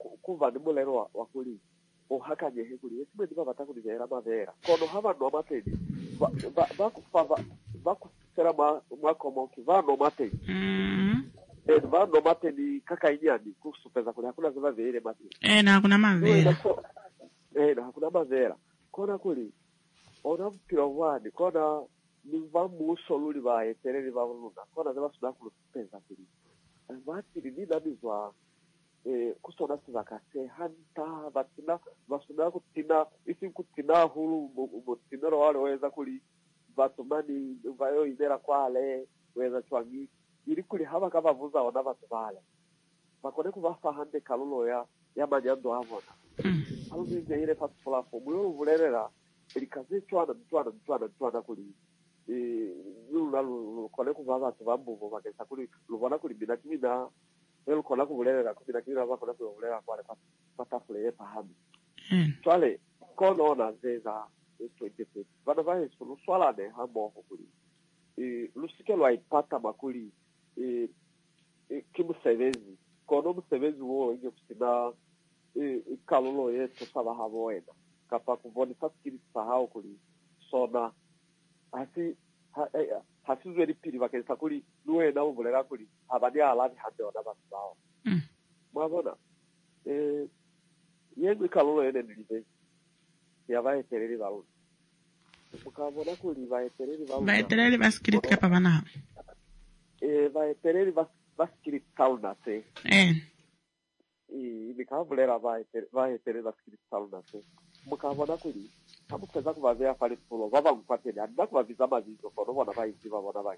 kuva ni mulero wa, wa kuli ohakanye he kuli esimwe ndiba batakulivera mavera kono hava no mateni bakufa bakusera mwakomoki vano mateni mm eh vano mateni kakainyani kusupeza kuli hakuna ziva vere mateni eh na hakuna mavera eh na hakuna mavera kona kuli ona mpira wani kona ni vamuso luli va etereri va luna kona ziva suda kulupeza kuli vati ni nabizwa eh kusona sivakase hanta vatina vasuda kutina isi kutina hulu mutinero wale weza kuli vatumani vayo idera kwale weza chwangi iri kuli hava kava vuza ona vatu vale vakone kuvafa hande kalulo ya ya manyando avona aluzinze ile fast platform yo vulerera elikaze chwana chwana chwana chwana kuli eh lula kone kuva vatu vambuvo vakesa kuli lubona kuli bina kimina elo kona kuvulerera kubina kimina vakona kuvulerera kwale patafule pahamu twale kono ona zeza esto itepe vana vai sulu swala ne hamo kuli e lusike lwa ipata makuli e kimusevezi kono musevezi wo nge kusina e kalolo yeto saba havoena kapa kuvoni faskiri sahau kuli sona hasi hasi zweri pili vakesa kuli nuwe na uvulera kuli abadi alavi hande ona basao mwabona e yengu kalolo ene nilive ya vaetereri valuna mukabona kuli vaetereri valuna vaetereri vaskiriti kapa vana eh vaetereri vaskiriti sauna se eh e mikavulera vaetereri vaetereri vaskiriti sauna se mukabona kuli amupeza kuvavea pale pulo vava mpateni andina kuvaviza mavizo kono vona vaiziva vona vai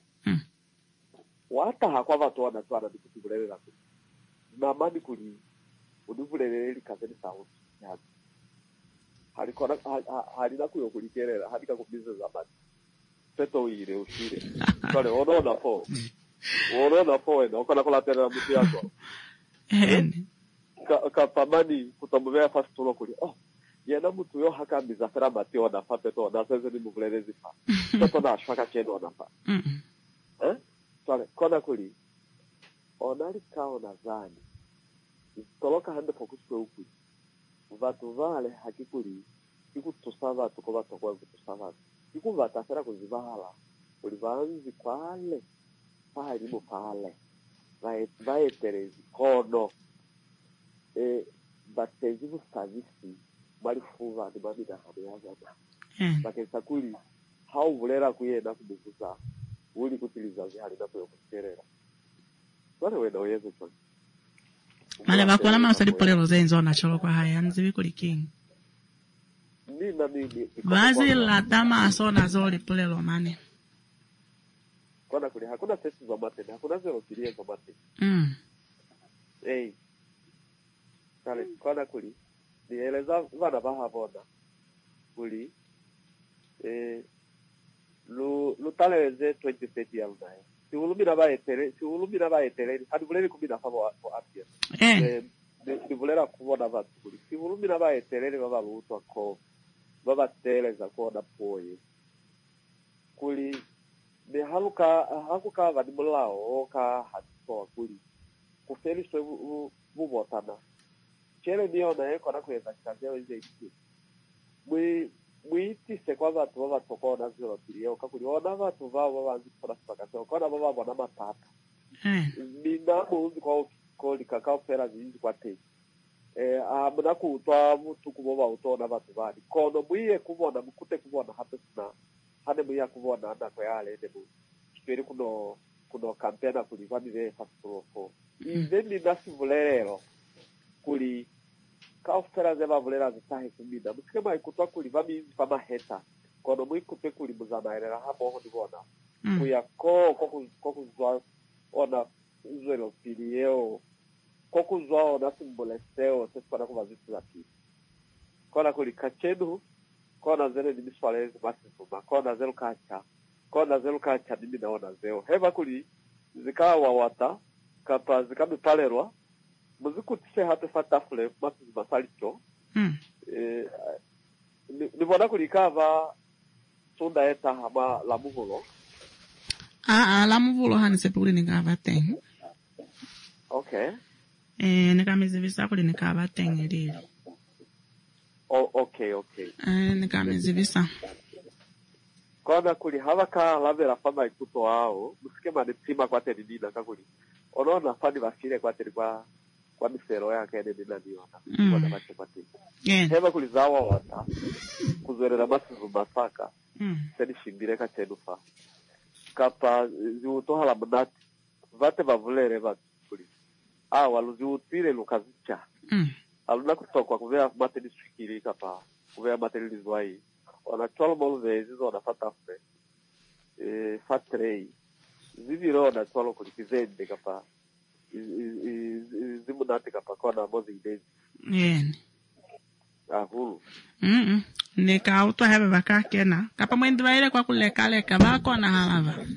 wata hakwa vatu wana twana ndikutivulelera kuli namani kuli udivuleleli kazeni sauti yazi halikona halina kuyo kulikerera halika kubiza zamani peto ile ushire kale onaona po onaona po eno kana kola tena mtu yako ka ka pamani kutamuvea fast tulo kuli oh yana mtu yo hakambiza fera mateo na fa peto na sasa ni muvulelezi fa peto na shaka cheno na fa eh kale kona kuli onali kao na zani toloka hande focus kwa huku vatu vale hakikuli ikutusa vatu kwa vatu kwa kutusa vatu iku vatasera kuzivala ulivanzi kwale pahalimu pale vaeterezi kono e batezivu savisi malifuva ni mamida hame yazana bakesa kuli hau vulera kuyena kumuguza uli kutiliza zihali na kuyo kuterera wane wena uyezo choni male bakona masali polero zenzo na cholo kwa haya nzivi kuli king nina nini vazi la tama asona zoli polero mane kona kuli hakuna testi za matene hakuna zero kilia za matene mm hey kale kona kuli nieleza vana baha bona kuli eh lu lutaleze twenty thirty ya lunae si ulumina baetere si ulumina baetere hadi vulere kubina favo wa apia eh si vulera kuona vatu kuli si ulumina baetere baba luto ko baba teleza kuona poye kuli de haluka hakuka vadi mulao ka hatso kuli kufeli so bubotana chere niona eko na kuweza kazi yao ile iki mwi mwiti se kwa vatu baba tokona zero pilio kakuliona vatu vao babanzi kora spakatso kona baba bona matata eh mina muzi kwa koli kakao fera zinzi kwa te eh amuna kutwa mutu kuboba utona vatu bali kono mwiye kubona mukute kubona hapesina hane mwiya kubona anda kwa yale debu kiperi kuno kuno kampena kulivani ve fasofo iveni nasi vulero kuli kaufera zeba vulera zitahe kumida mukema ikutwa kuli vami kama heta kono mwikupe kuli muzamaerera habo ho ndibona mm. kuya ko koku koku zwa ona uzwelo pilio koku zwa ona simbolesteo sespana kuva vitu za pili kona kuli kachedu kona zele ni miswalezi masisuma kona zelu kacha kona zelu kacha mimi naona zeo heva kuli zikawa wata kapa zikabi palerwa muzikutise hata fatafule masizi masalicho mm. eh nibona kulikava sunda eta hama la muvulo ah ah la muvulo hani sepuli ningava ten okay Eh nikamizivisa kuli nikabatengelile. Oh, okay, okay. Eh nikamizivisa. Kona kuli havaka lavera fama ikuto wao, musike manipima kwa teridina kakuli. Onaona fani vashire kwa teri kwa kwa misero yake ene nina niona. Mm. Kwa namache kwa teri. Yeah. Hema kuli zawa wata, kuzwerera masivu masaka, Mm. seni shimbireka chenufa. Kapa ziutoha la mnati, vate vavulere vati kuli. Ah, waluziutire lukazicha. Mm. Aluna kutokwa kuvea mateni swikiri kapa, kuvea mateni lizwai. Ona twelve molvezi zona fatafre. E, fatrei. Ziviro ona twelve kulikizende kapa. Zimunati kapa kona mozi idezi. Yeni. Ahulu. Mm. Nika auto hebe baka kena. Kapa mwendi waile kwa kuleka leka bako na halava.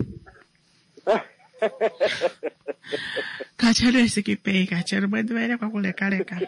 Kachele sikipei kachele mwendi waile kwa kuleka leka.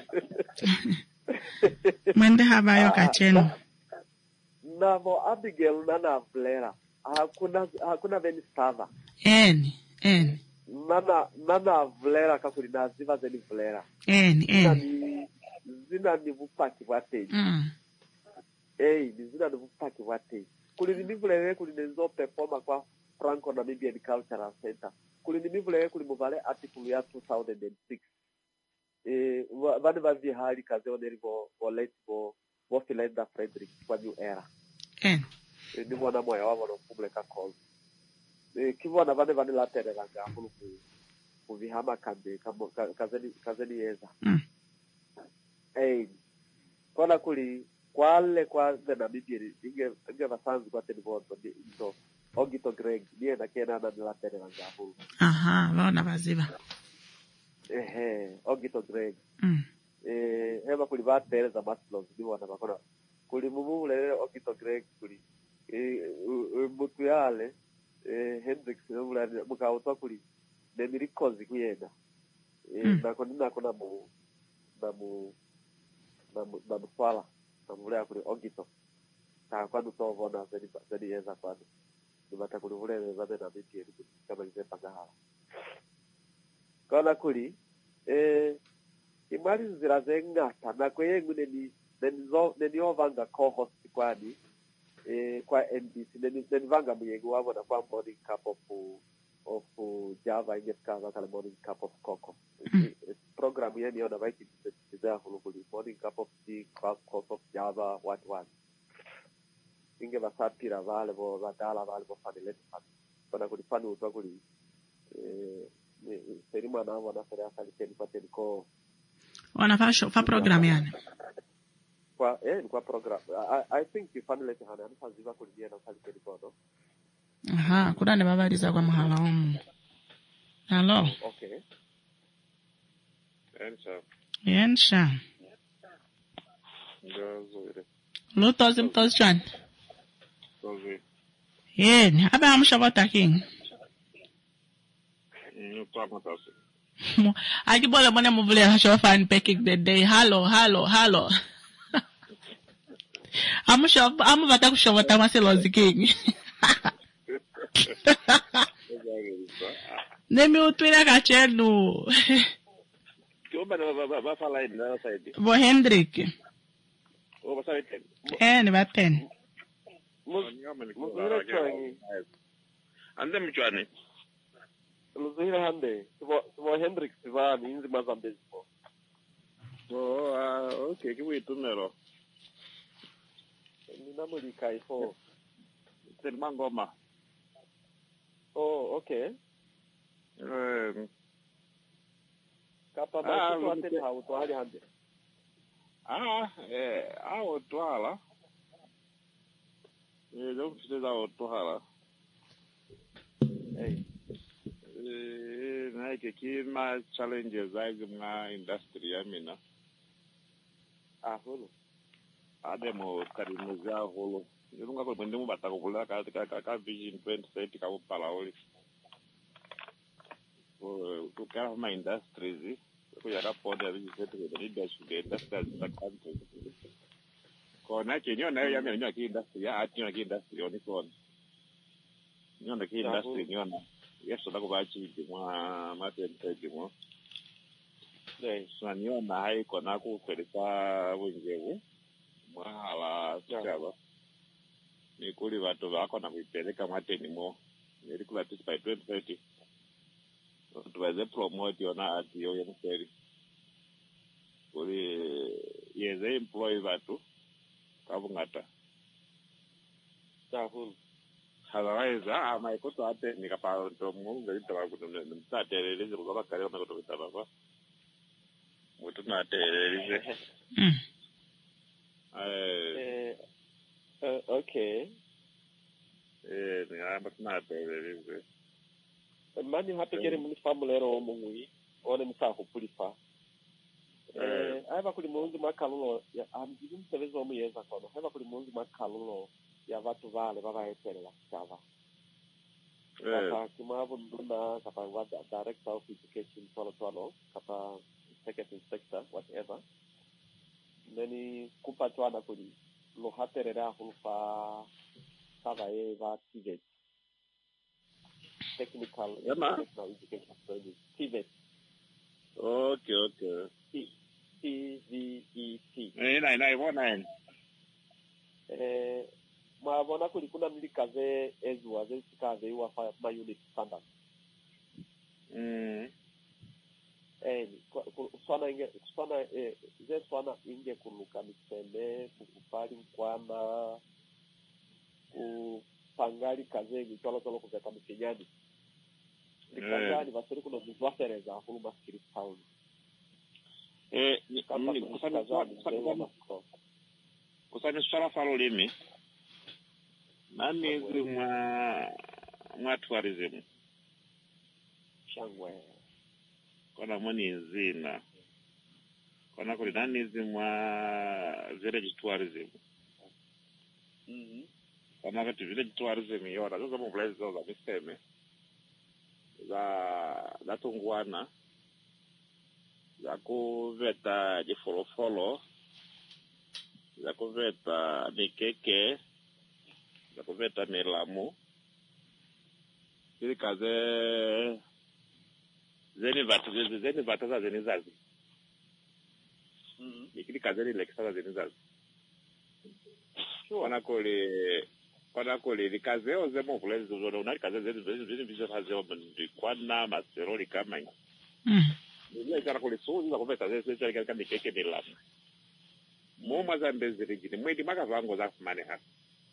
Mwendi habayo kachenu. Navo Abigail nana Vlera. Hakuna hakuna veni stava. Eni, eni. Nana nana Vlera kakuli na ziva zeni Vlera. Eni, eni. Zina ni zina ni vupaki wateji. Mm. Eh, ni zina ni vupaki wateji. Kuli ni Vlera kuli nezo performa kwa Franco Namibian Cultural Center. Kuli ni Vlera kuli muvale article ya two thousand six. Eh, vani vazi hali kaze oneri vo vo late vo vo Philander Frederick kwa new era. Eh. E, ni mwana moya wavo no publica call. E, kivona vane vane la tere langa hulu ku kuvihama kande kazeni kazeni yeza. Mm. Eh. Kona kuli kwale kwa the Namibia inge inge vasanzi kwa teni voto ndo Ogito Greg niye na kena na la tere langa hulu. Aha, vaona vaziva. Ehe, Ogito Greg. Mm. Eh, hema kuli va tere za Maslow ni wana bakona. Kuli mumu le Ogito Greg kuli eh mutu yale eh Hendrix nobula mukauta kuli nemiri kozi kuyenda eh Mm. nako nako na mu na mu na mu na muswala na mule kuli Ogito ta kwando to vona zedi zedi yeza kwando nibata kuli vule zabe na biti yetu kama ile pagahala kana kuli eh imali zirazenga tanako yengu neni nenizo neniovanga co-host kwani eh kwa N B C neni nenivanga muyego wabo na kwa morning cup of of Java ingefika kala morning cup of cocoa. Mm. Program yeni yona vaiki tizea hulukuli morning cup of tea, cup of Java, what what. Inge vasapira vale vo vadala vale vo family fat. Kana kuli fanu utwa kuli eh seri mwana wana seri asali teni kwa teni ko. Wanafaa show fa program yani. Kwa eh kwa program. I, I think you finally hana anafaziva kulia na asali teni ko no. Aha, kudane babaliza kwa mahala omu. Hello. Okay. Ensha. Yensha. Ngazoire. Luto zimtos chan. Zoe. Yeni, abe amushabota king. Nuto amatasi. Akibole mone muvule hasho fan picking the day. Hello, hello, hello. Amusho amuvata kushobota maselo king. Nemi utwira kachenu. Kiomba na va fala ina na side. Bo Hendrik. O ba side ten. Eh, ni ba ten. Muzira chwangi. Ande mchwani. Muzira hande. Bo bo Hendrik siva ni inzi mazambezi bo. Oh, ah, okay, kiwi tumero. Ni namuli kai fo. Ten mangoma. Oh, okay. Um, Kapa ba tu ate hau to hali hande. Ah, eh, ao twala. Eh, don't say that twala. Hey. Eh, na ke kima challenges aizi mwa industry ya mina. Ah, holo. Ade mo karimuza holo. Nunga ko mwende mubata kukula ka ka ka vision twenty thirty ka upala oli. Oh, to kind of my industries, ko yaka poda vision twenty the leadership the industry the country. Ko na ke nyo na ya me nyo ki industry ya ati nyo ki industry oni ko. Nyo na ki industry nyo na. Yeso da ko ba chi mwa ma twenty thirty mo. Swaniona haiko na kupeleka wenyewe. Mwahala chaba. Ni kuli watu wako na kuipeleka mateni mo. Nilikula tisi by twenty thirty. Tuweze promote yona ati yo yemseri. Kuli yeze employ watu kabungata. Tahul. Otherwise, ah, my koto ate ni kaparo to mungu ndio tabakuno mtate release kwa kale kama koto kitababa. Mutu na ate release. Mm. Eh eh okay. Eh ni amba na ate release. Mani hata kere muni famulero omungui one msaho pulifa. Eh aiba kuli mungu makalulo ya amjini msevezo omuyeza kono. Aiba kuli mungu makalulo ya watu vale baba eterela chava. Kapa kumabo nduna kapa wada director of education tolo tolo kapa second inspector whatever. Nani kupatwana kuli lo haterera hulfa kava eva tivet. Technical technical education studies tivet. Okay okay. T T V E T. Eh nai nai bona. Eh Mabona kuli kuna mlikaze ezwa zesikaze iwa fa ma unit standard. Mm. Eh swana inge swana eh ze swana inge kuluka miseme kukupali mkwana kupangali kaze ngitolo tolo kuzeka mkinyani. Likazani basuri kuno zwasereza kuluma skiri town. Eh ni kusana kusana kusana swala falo limi. Nani zi mwa mwa tourism shangwe kona mwani zina kona kuli nani zi mwa village tourism mhm kona kati village tourism yora zozo mvulezi zozo miseme za za tungwana za kuveta jifolofolo za kuveta mikeke za kuveta milamu zili kaze zeni vatu zeni zeni vatu za zeni zazi mhm ikili kaze ni lekisa za zeni zazi wana kule wana kule ni kaze oze mo kule zozo unali kaze zeni zeni zeni bizo haze obendi kwana maseroli kama hii mhm ni kana kule so za kuveta zeni zeni zeni kama mikeke milamu mo mazambezi rigini mwedi makavango za kumane hapa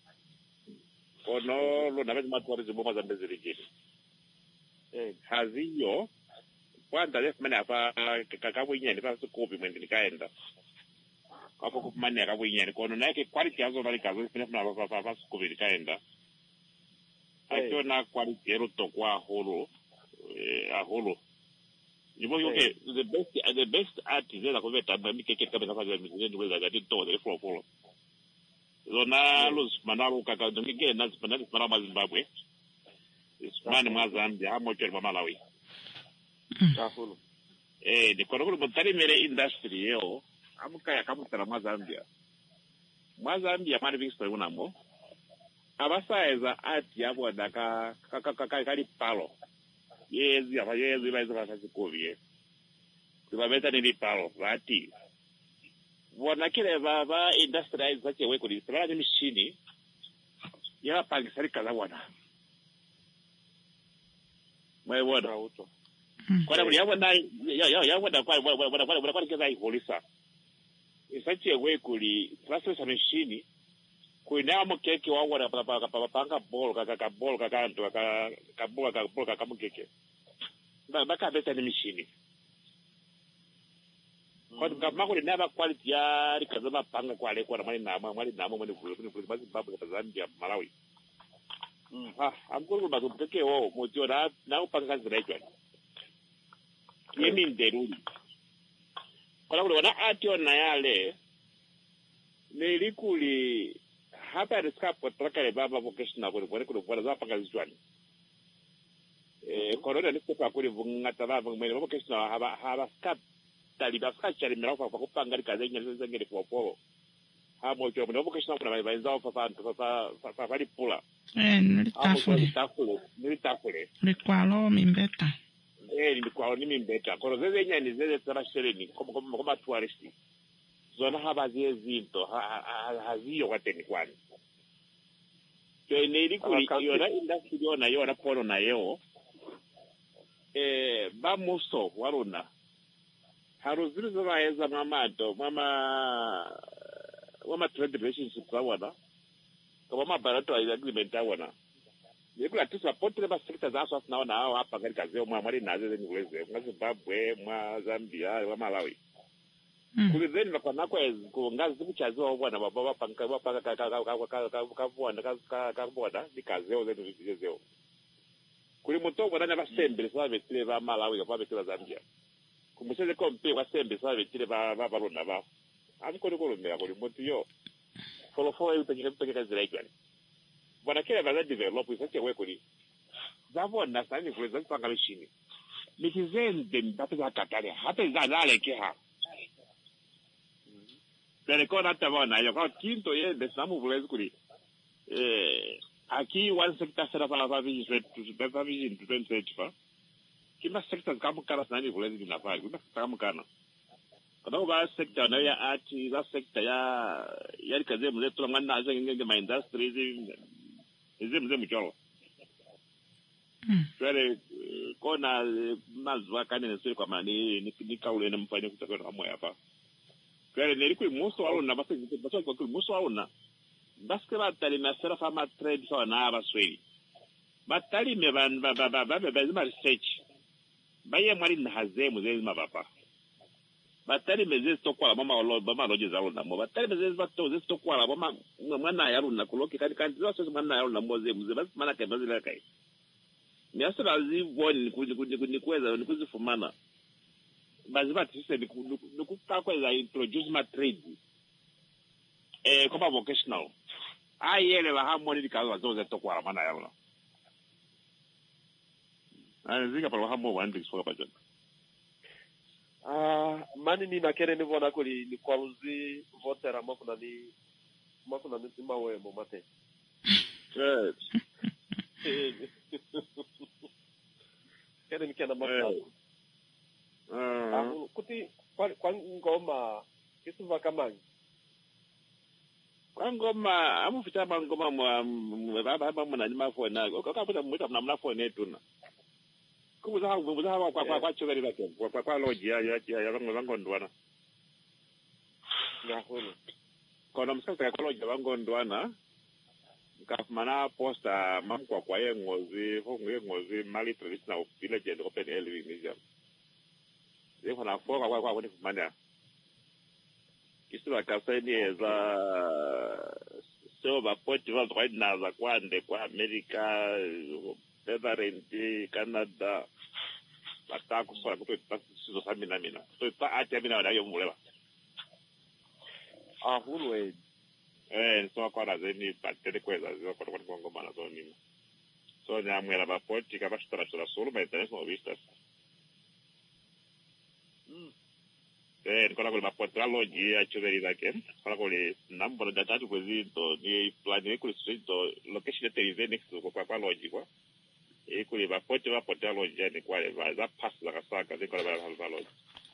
ono lo nabezi matwarizi mo mazambezi rigini eh haziyo kwanda lef mane hapa kakabwinyeni pa sukopi mwendi nikaenda kako kupmane akabwinyeni kono naike quality yazo nali kazo fina fina pa pa pa sukopi nikaenda acho na quality ero to kwa holo eh aholo Ibo yoke the best the best art is la koveta mikeke kabisa kwa mizeni weza gati to the floor floor Zona los manalo kaka ndike na manalo manalo Zimbabwe Ismani Mozambique hamo chero Malawi Tahulu eh de kono mutari mere industry yo amuka yakamutara Mozambique Mozambique mari visto unamo abasaeza art yabo daka kaka kaka kali palo yezi aba yezi baizo basazikoviye kubabeta ni palo bati bona kile baba industrialize zake weko ni sabana mishini ya pangi serika za wana mwe wana auto kwa nini yabo ndai ya ya ya wana kwa wana wana wana kwa kile iholisa isache weko li process mishini kuina mukeke wa wana papa papa panga bol kaka ka bol kaka ndo kaka kabula kaka bol kaka mukeke ba baka beta ni mishini kwa kama kule naba quality ya rikaza panga kwa le kwa mali na mali na mali kule kule basi babu kwa Zambia Malawi mm ah amkuru ba mukeke wo mutio na na upanga ziraitwa yemi nderuli kwa kule wana atio na yale nilikuli hapa riskapo trakale baba vocational kule kule kule kwa zapanga zitwani eh korona nisepa kule vungata baba mwene vocational haba haba skap taliba skachari mirafa kwa kupanga kaze nyele zengere kwa polo hamo cho mwene vocational kuna bainza fa fa fa fa fa pula eh nilitafule nilitafule nilitafule likwalo mimbeta eh ndikwawo nimimbeta koro zeze nyani zeze tsarashereni koma koma koma tourist zona habazi ezinto haziyo kwateni kwani so ineri kuri yona industry yona yona polo na yo eh ba muso waruna haruziri zvaeza mamato mama wama trade relationship awona kama mabarato agreement awona yekula tisapotire ba sectors aso asinaona hao hapa katika zeo mwa mwali nazo zeni kuleze mwa Zimbabwe mwa Zambia mwa Malawi kuli zeni vakanako ngazi kuchaziwa bwana baba bapanga bapanga kavona kavona nikazeo zeni zezeo kuli mutongo nanya basembe sabetire ba Malawi babetire Zambia kumuseze kompe basembe sabetire ba barona ba ariko riko rumera kuli mutu yo follow follow utakika utakika ziraikani bwana kile baza develop isake we kuli zavona sani kuleza panga mishini nikizende mbape za katale hata zalale keha Pero con hasta bona yo kwa quinto ye de samu bulezi kuli eh aquí one sector será para la vision para vision twenty twenty fa kima sector kama kana sani bulezi na fa kima kama kana kana ba sector na ya ati za sector ya ya kaze mle tu ngana aza ngenge ma industries izi mze mchoro Pero kona mazwa kanene sio kwa mani ni kaule na mfanye kutakuwa na moyo hapa Pero neri kui muso alona basi basi kwa kui muso alona baske batali masera fama trade fa na basweli batali me ban ba ba ba ba ba ba research baye mwali na hazemu zezi mabapa batali me zezi tokwa mama olo mama loje za alona mo batali me zezi bato zezi tokwa mama mwana ya alona kuloki kadi kadi zo so mwana ya alona mo zezi mze basi mana kai bazile kai ni asira zi woni kuni kuweza ni kuzifumana bazibati sisi nikukakwa za introduce my trade eh kama vocational ayele ba hamoni dikazo zoze tokwa mana yalo anzika pa hamo wandi soka paja ah mani ni nakere ni vona kuli ni kwaluzi votera makuna ni makuna ni mawe mo mate eh kere ni kana makuna Uh, kuti kwa kwa ngoma kisu vakamangi kwa ngoma amufita ngoma mwa baba baba mwana ni mafona okaputa mwita mna mnafone tuna kubuza hawo kubuza hawo kwa kwa kwa chogari bake kwa kwa kwa loji ya ya ya bango bango ndwana na holo kono msaka kwa loji bango ndwana kafumana posta mamkwa kwa yengozi hongo yengozi mali traditional village and open air living museum If I for kwa kwa kwa kumania Kiswa kaseni eza so ba poti va right now za kwande kwa America Netherlands Canada batako so ko sizo samina mina so ta ati mina wala yo muleba ah hulwe eh so kwa na zeni patele kweza zo kwa kwa ngoma na zo nima so nyamwela ba poti ka bashitara solo ba international vistas Eh, kola kola mapoto aloji a choveri dake. Kola kola number da tatu kwezi to ni plan ni kuli street to location terize next to kwa kwa loji kwa. E kuli mapoto mapoto aloji ni kwa va za pass za kasaka de kola ba halva loji.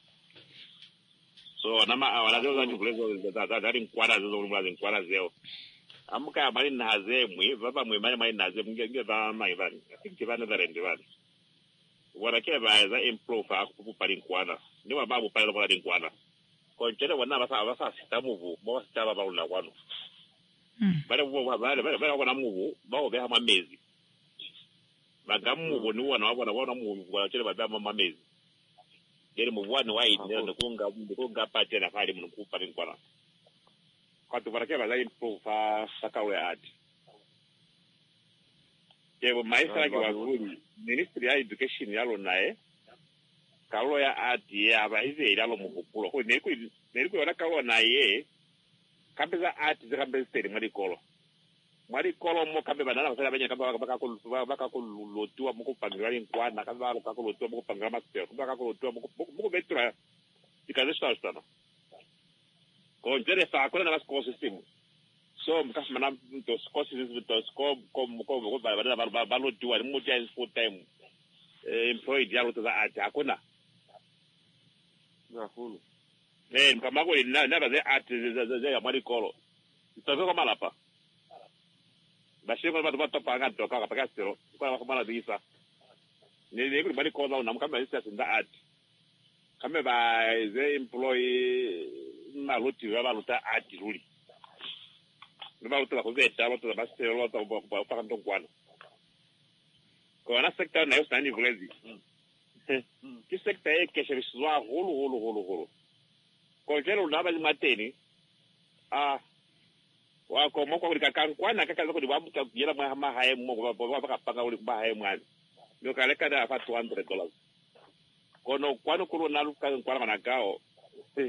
So nama awala zo za kulezo za za za kwara zo zo mlazi kwara zeo. Amuka mali na haze mwi baba mwi mali mali na haze mnge ba mai vani. I think kivana da rende vani. Wana kile ba za improve aku pali kwana ni wa babu pale kwa kwana ko chere wana basa basa sitamuvu bo sitaba ba una kwano bale bo bale bale bale kwa muvu ba be ha mezi bagamu ni wana wabona wana muvu kwa chere ba ba mezi yele muvu wana wai ne kunga kunga pate na fali mun ku pali kwana kwa tu bara kile ba improve fa sakawe ati Yewo maisha kwa kuli Ministry ya Education yalo nae kalo ya ati ya baize ilalo mukupulo ko neriku neriku yona kalo nae kabeza ati zikambeza teri mwali kolo mwali kolo mo kambe banana basala banya kamba baka ko baka ko lotua mukupangira inkwana kamba baka ko lotua mukupangira master baka ko lotua muku betra ikaze sta sta ko njere fa ko na mas ko system so mkas manam to scosis to scope kom kom ko ba ba ba lo tuwa mo jens full time employed ya luto za art hakuna. Nafulu. Eh, kama kwa na na za art za ya mali kolo. Itazo kama lapa. Basi kwa watu watu panga toka kwa pakastero. Kwa kama la visa. Ni ni kwa mali kolo na kama isa sinda art. Kama ba ze employee na luti wa luta art ruli. Nima luta kwa zeta luta basi luta kwa kwa ndo kwano. Kwa na sector na yosa ni vulezi. Ki sector e keshe biswa hulu hulu hulu hulu. Kwa jero na ba mateni. Ah wa ko mo ko ka kan kwana ka ka ko di ba ka yela ma ma hae mo ba ba ka panga uli ba hae mwan. Yo ka le ka da fa two hundred dollars. Kono kwano kulo na luka kwana na kao. Eh.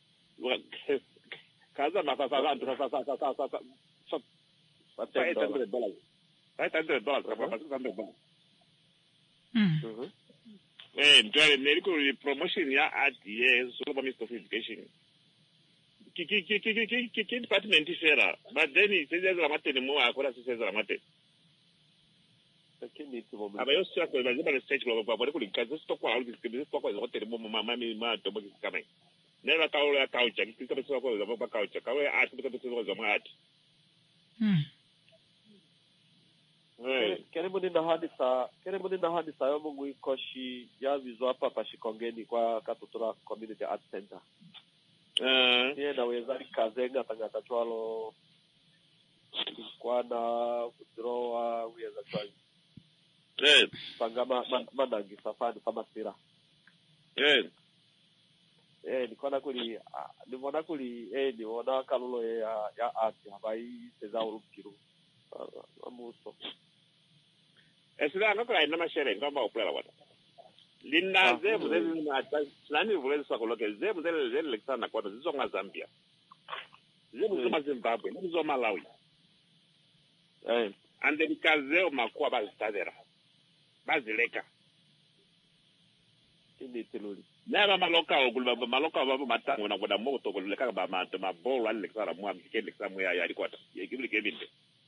Kaza ma fa fa fa fa fa fa fa fa. eight hundred dollars. eight hundred dollars ka ba eight hundred dollars. Mm. Eh, ndio medical promotion ya art yes, so ba Minister of Education. Ki ki ki ki ki ki ki department ifera, but then it says la matene mo akora se says la matene. Lakini tibo. Aba yo sio kwa bazima research kwa kwa kwa kazi sio kwa au kisikiliza sio kwa hotel mo mama mimi ma to baki kama. Nela kaula ya kaucha, kisikiliza sio kwa za kaucha, kawe art kwa kwa za art. Mm. Kere mudi na hadisa, kere mudi na hadisa yo mungu ikoshi ya vizu hapa pashikongeni kwa Katutura Community Art Center. Eh. Niye na wezari kazenga tangata chwalo kwa na kudrowa weza chwali. Eh. Pangama manangi safari kama sira. Eh. Eh, nikona kuli, nimona kuli, eh, nimona kalulo ya ya art habai seza ulukiru. Amuso. Esida ngakula ina mashere ngamba uplela wata. Linda zebu zezi na nani vulezi sakoloke zebu zele zele lekisana kwa zizo nga Zambia. Zebu zoma Zimbabwe, zebu zoma Malawi. Eh, ande bikazeo makuwa bazitadera. Bazileka. Ini tiluli. Naba maloka ogulba maloka baba matango na kwenda moto kuleka ba mato mabolo ali lekisana mwa mkike lekisana mwa ya alikwata. Yekibili kebinde.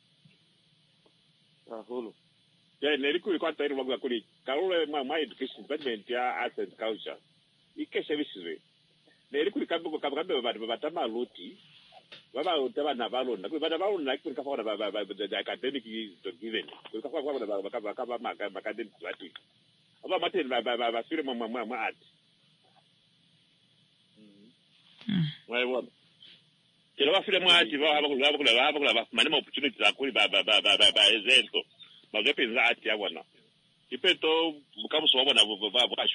Ahulu. Yeah, neriku iko atari magwa kuli. Karule ma my education department ya arts and culture. Ike services. Neriku kabu kabu ba ba tama luti. Baba utaba na balo na ba balo na kuri kafa ba ba ba the academic is given. Kuri kafa ba ba ba ba ba ma academic lati. Aba mate ba ba ba sire ma ma ma art. Mm. Why what? Kila wafile ma art ba ba ba ba ba ba manema opportunity za kuri ba ba ba ba ba ezento. Mazepe za ati ya wana. Ipeto bukabuso wabo na baba bwasho.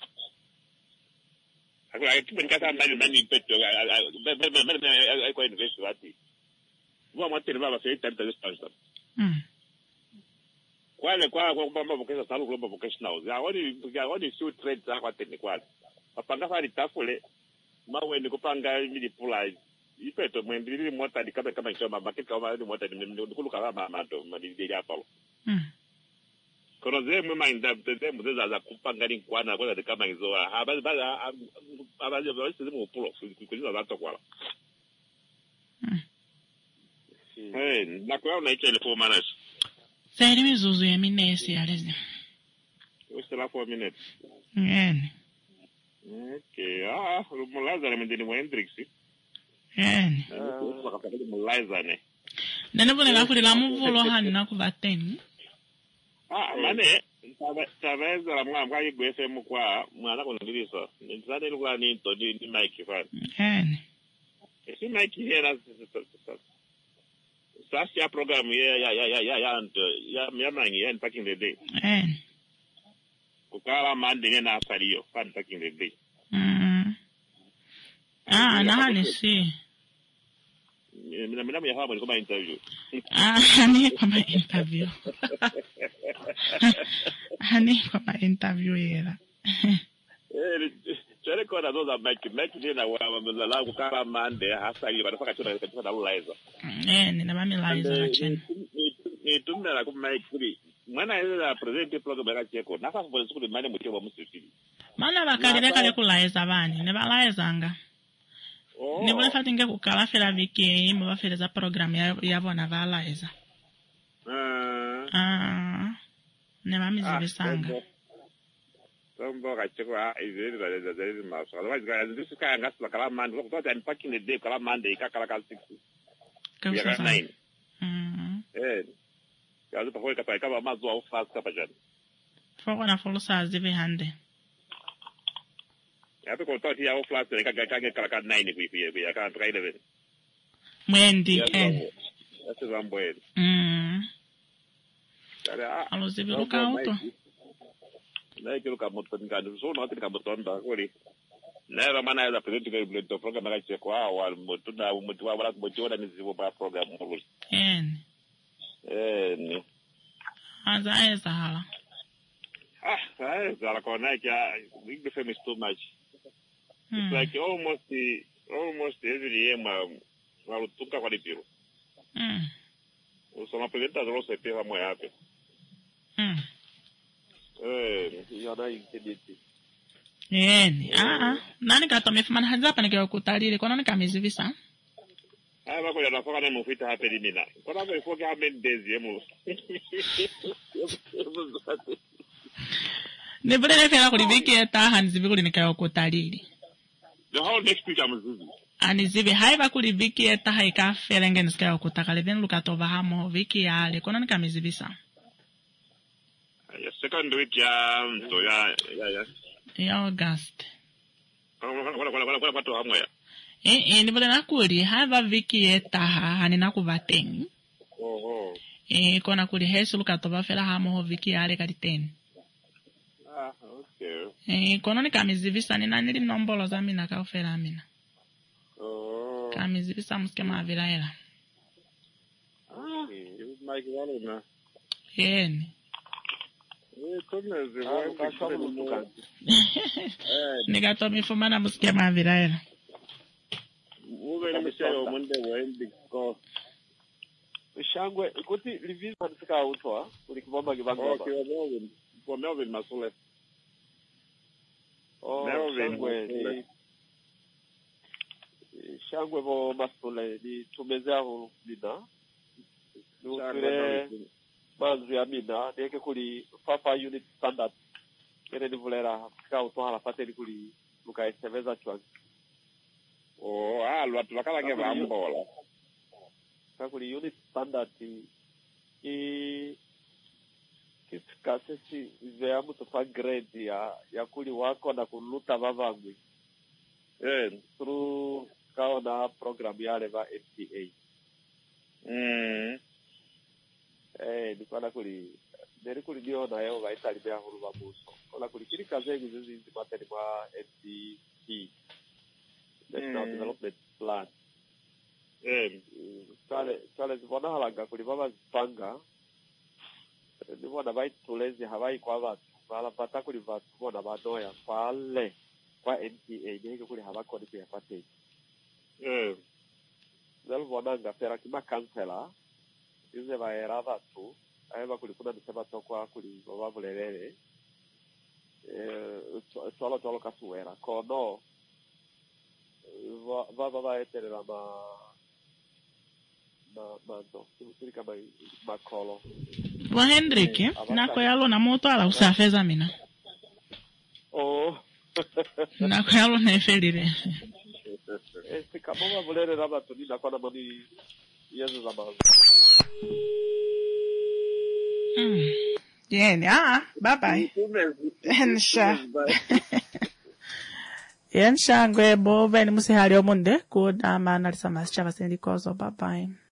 Akula kimenikata ndani ndani ipeto ai kwa university ati. Bwa mwatele baba sasa ita ita Mm. Kwale kwa kwa baba bokesa salu global vocational. Ya woni ya woni sio trade za kwa tene kwale. Papanga fari tafule mawe ni kupanga mili pula. Ipeto mwendili mota dikabe kama choma market kama ni mota ni kuluka kama mato madili hapa. Mm. Kono zemu mainda zemu zeza za kupanga ni kwana kwa kama hizo abazi baza abazi abazi zemu pulo kuziza za tokwala. Mm. Eh, na kwa una ichele four minutes. Seri mizuzu ya minesi ya lezi. Usela four minutes. Ngene. Okay, ah, mulaza na mndini wa Hendrix. Ngene. Wakapata mulaza ne. Nene bone ngakuli la muvulo hani nakuvateni. Ah, mane, tabeza la mwa mwa yigwe F M kwa mwana kono ndilisa. Nzade lugwa ni to di ni mic fa. Ngene. Esi mic here sasa ya program ya ya ya ya ya ya ya ya mangi ya back in the day. Ngene. Kukala mande na afariyo fan back in the day. Mm. Ah, nahani si. Mina mina mya hapo kama interview. Ah, ni kama interview. Ani kama interview yera. Eh, chale kwa ndo za mic mic ni na wa la kukala mande hasa hiyo bado fakachona katika na ulaiza. Eh, nina mami laiza na cheni. Ni tumela kwa mic kuli. Mwana ile present program ya cheko. Nafa kwa siku mane mutyo musifili. Mana bakalire kale kulaiza bani, ne balaizanga. Oh. Ne bole fatinge kukala fela viki, mo bafeleza program ya ya bona balaiza. Ah. Ah. Ne mami zibisanga. Sombo kachekwa izeli za za za maso. Otherwise guys this is kind of kala man. Look what I'm packing the day kala man day kala kala six. Ya nine. Mm. Eh. Ya zo pakole kapa kama mazo au fast kapa jana. Foko na folo saa zivi hande. Ya pe ko toti ya au fast ka ka ka kala kala nine ku ku ya ka try eleven. Mwendi en. That's one boy. Mm. Dara. Alo zivi luka auto. Na kilo ka moto ngani so no tika moto nda kweli. Na ba mana ya present ka blend to program ka che kwa wa moto na moto wa bala moto wa ni zibo ba program mo. En. En. Aza eza hala. Ah, sai zala kona ya big the famous too much. It's like almost the, almost every year ma ma tuka kwa dipiro. Mm. Usoma presenta zalo se peva mo yape. Mm. Eh, yana inkediti. Yeni, ah ah. Nani kato mefumana hapa nikiwa kutalile kono nikamizivisa. Ah, bako ya nafoka na mufita hapa ni mina. Kono hapo ifoka hapa ndezi yemu. Nibule nefera kuliviki eta hanzivi kulinikaya kutalile. The whole next week I'm busy. Ani zivi haiba kuliviki eta haika ferenge nisikaya kutakale ben lukatova hamo viki yale kono nikamizivisa. Ya second week ya so ya ya ya. Ya August. Kono kono kono kono pato hamo ya. Eh eh nibule nakuri haiba viki eta hani nakuvatengi. Oh oh. Eh kona kuri hesu lukatova fera hamo viki yale kaliteni. Ah, okay. Eh kono nikamizivisa nina nili nombolo za mina ka ofera mina. Oh. Kamizivisa muskema aviraela. Ah, you Mike walo na. Yeni. Eh kome zivo ka shabu mutuka. Nigato mifumana muskema aviraela. Ube ni mshayo munde wendi ko. Shangwe kuti liviza nisika utwa ulikibomba kibango. Okay, Melvin. For Melvin Masule. Oh, Melvin Shangwe ni Shangwe bo Masule ni tumezea huru mina. Nukure manzu ya mina neke kuli Fafa Unit Standard. Kene ni vulera sika utwa halafate ni kuli luka eseveza chwangi. Oh, ah, luatu lakala nge vambola. Kakuli Unit Standard i kisikase si vea mtu fa grade ya ya kuli wako na kuluta vavangwi. Eh, through kao na program yale va F T A. Mm. Eh, nikona kuli neri kuli dio na yao vaita libea hulu va muso. Kola kuli kiri kazengi zizi zimate ni ma F T P. National Development Plan. Eh, Chale chale zivona halaga kuli baba zipanga. Nibona baitulezi habai kwa watu. Bala pata kuli watu bona badoya pale kwa N T A nige kuli habako ni kwa pate. eh. Zalo bonanga pera kima kansela. Ize baera watu. Aiba kuli kuna nisema tokwa kuli baba bulelele. Eh cholo cholo kasuera. Kono va va va etere la ma ma ma no. Tuli kama makolo. Wa Hendrike, nako yalo na moto ala usafeza mina. Oh. Nako yalo na efelire. Este kama vulere raba tuni na kona mani yezo za mazo. Mm. Yeni, ah, bye bye. Ensha. Ensha ngwe bo veni musihali omunde, kuda mana lisa masicha vasendi kozo, bye bye.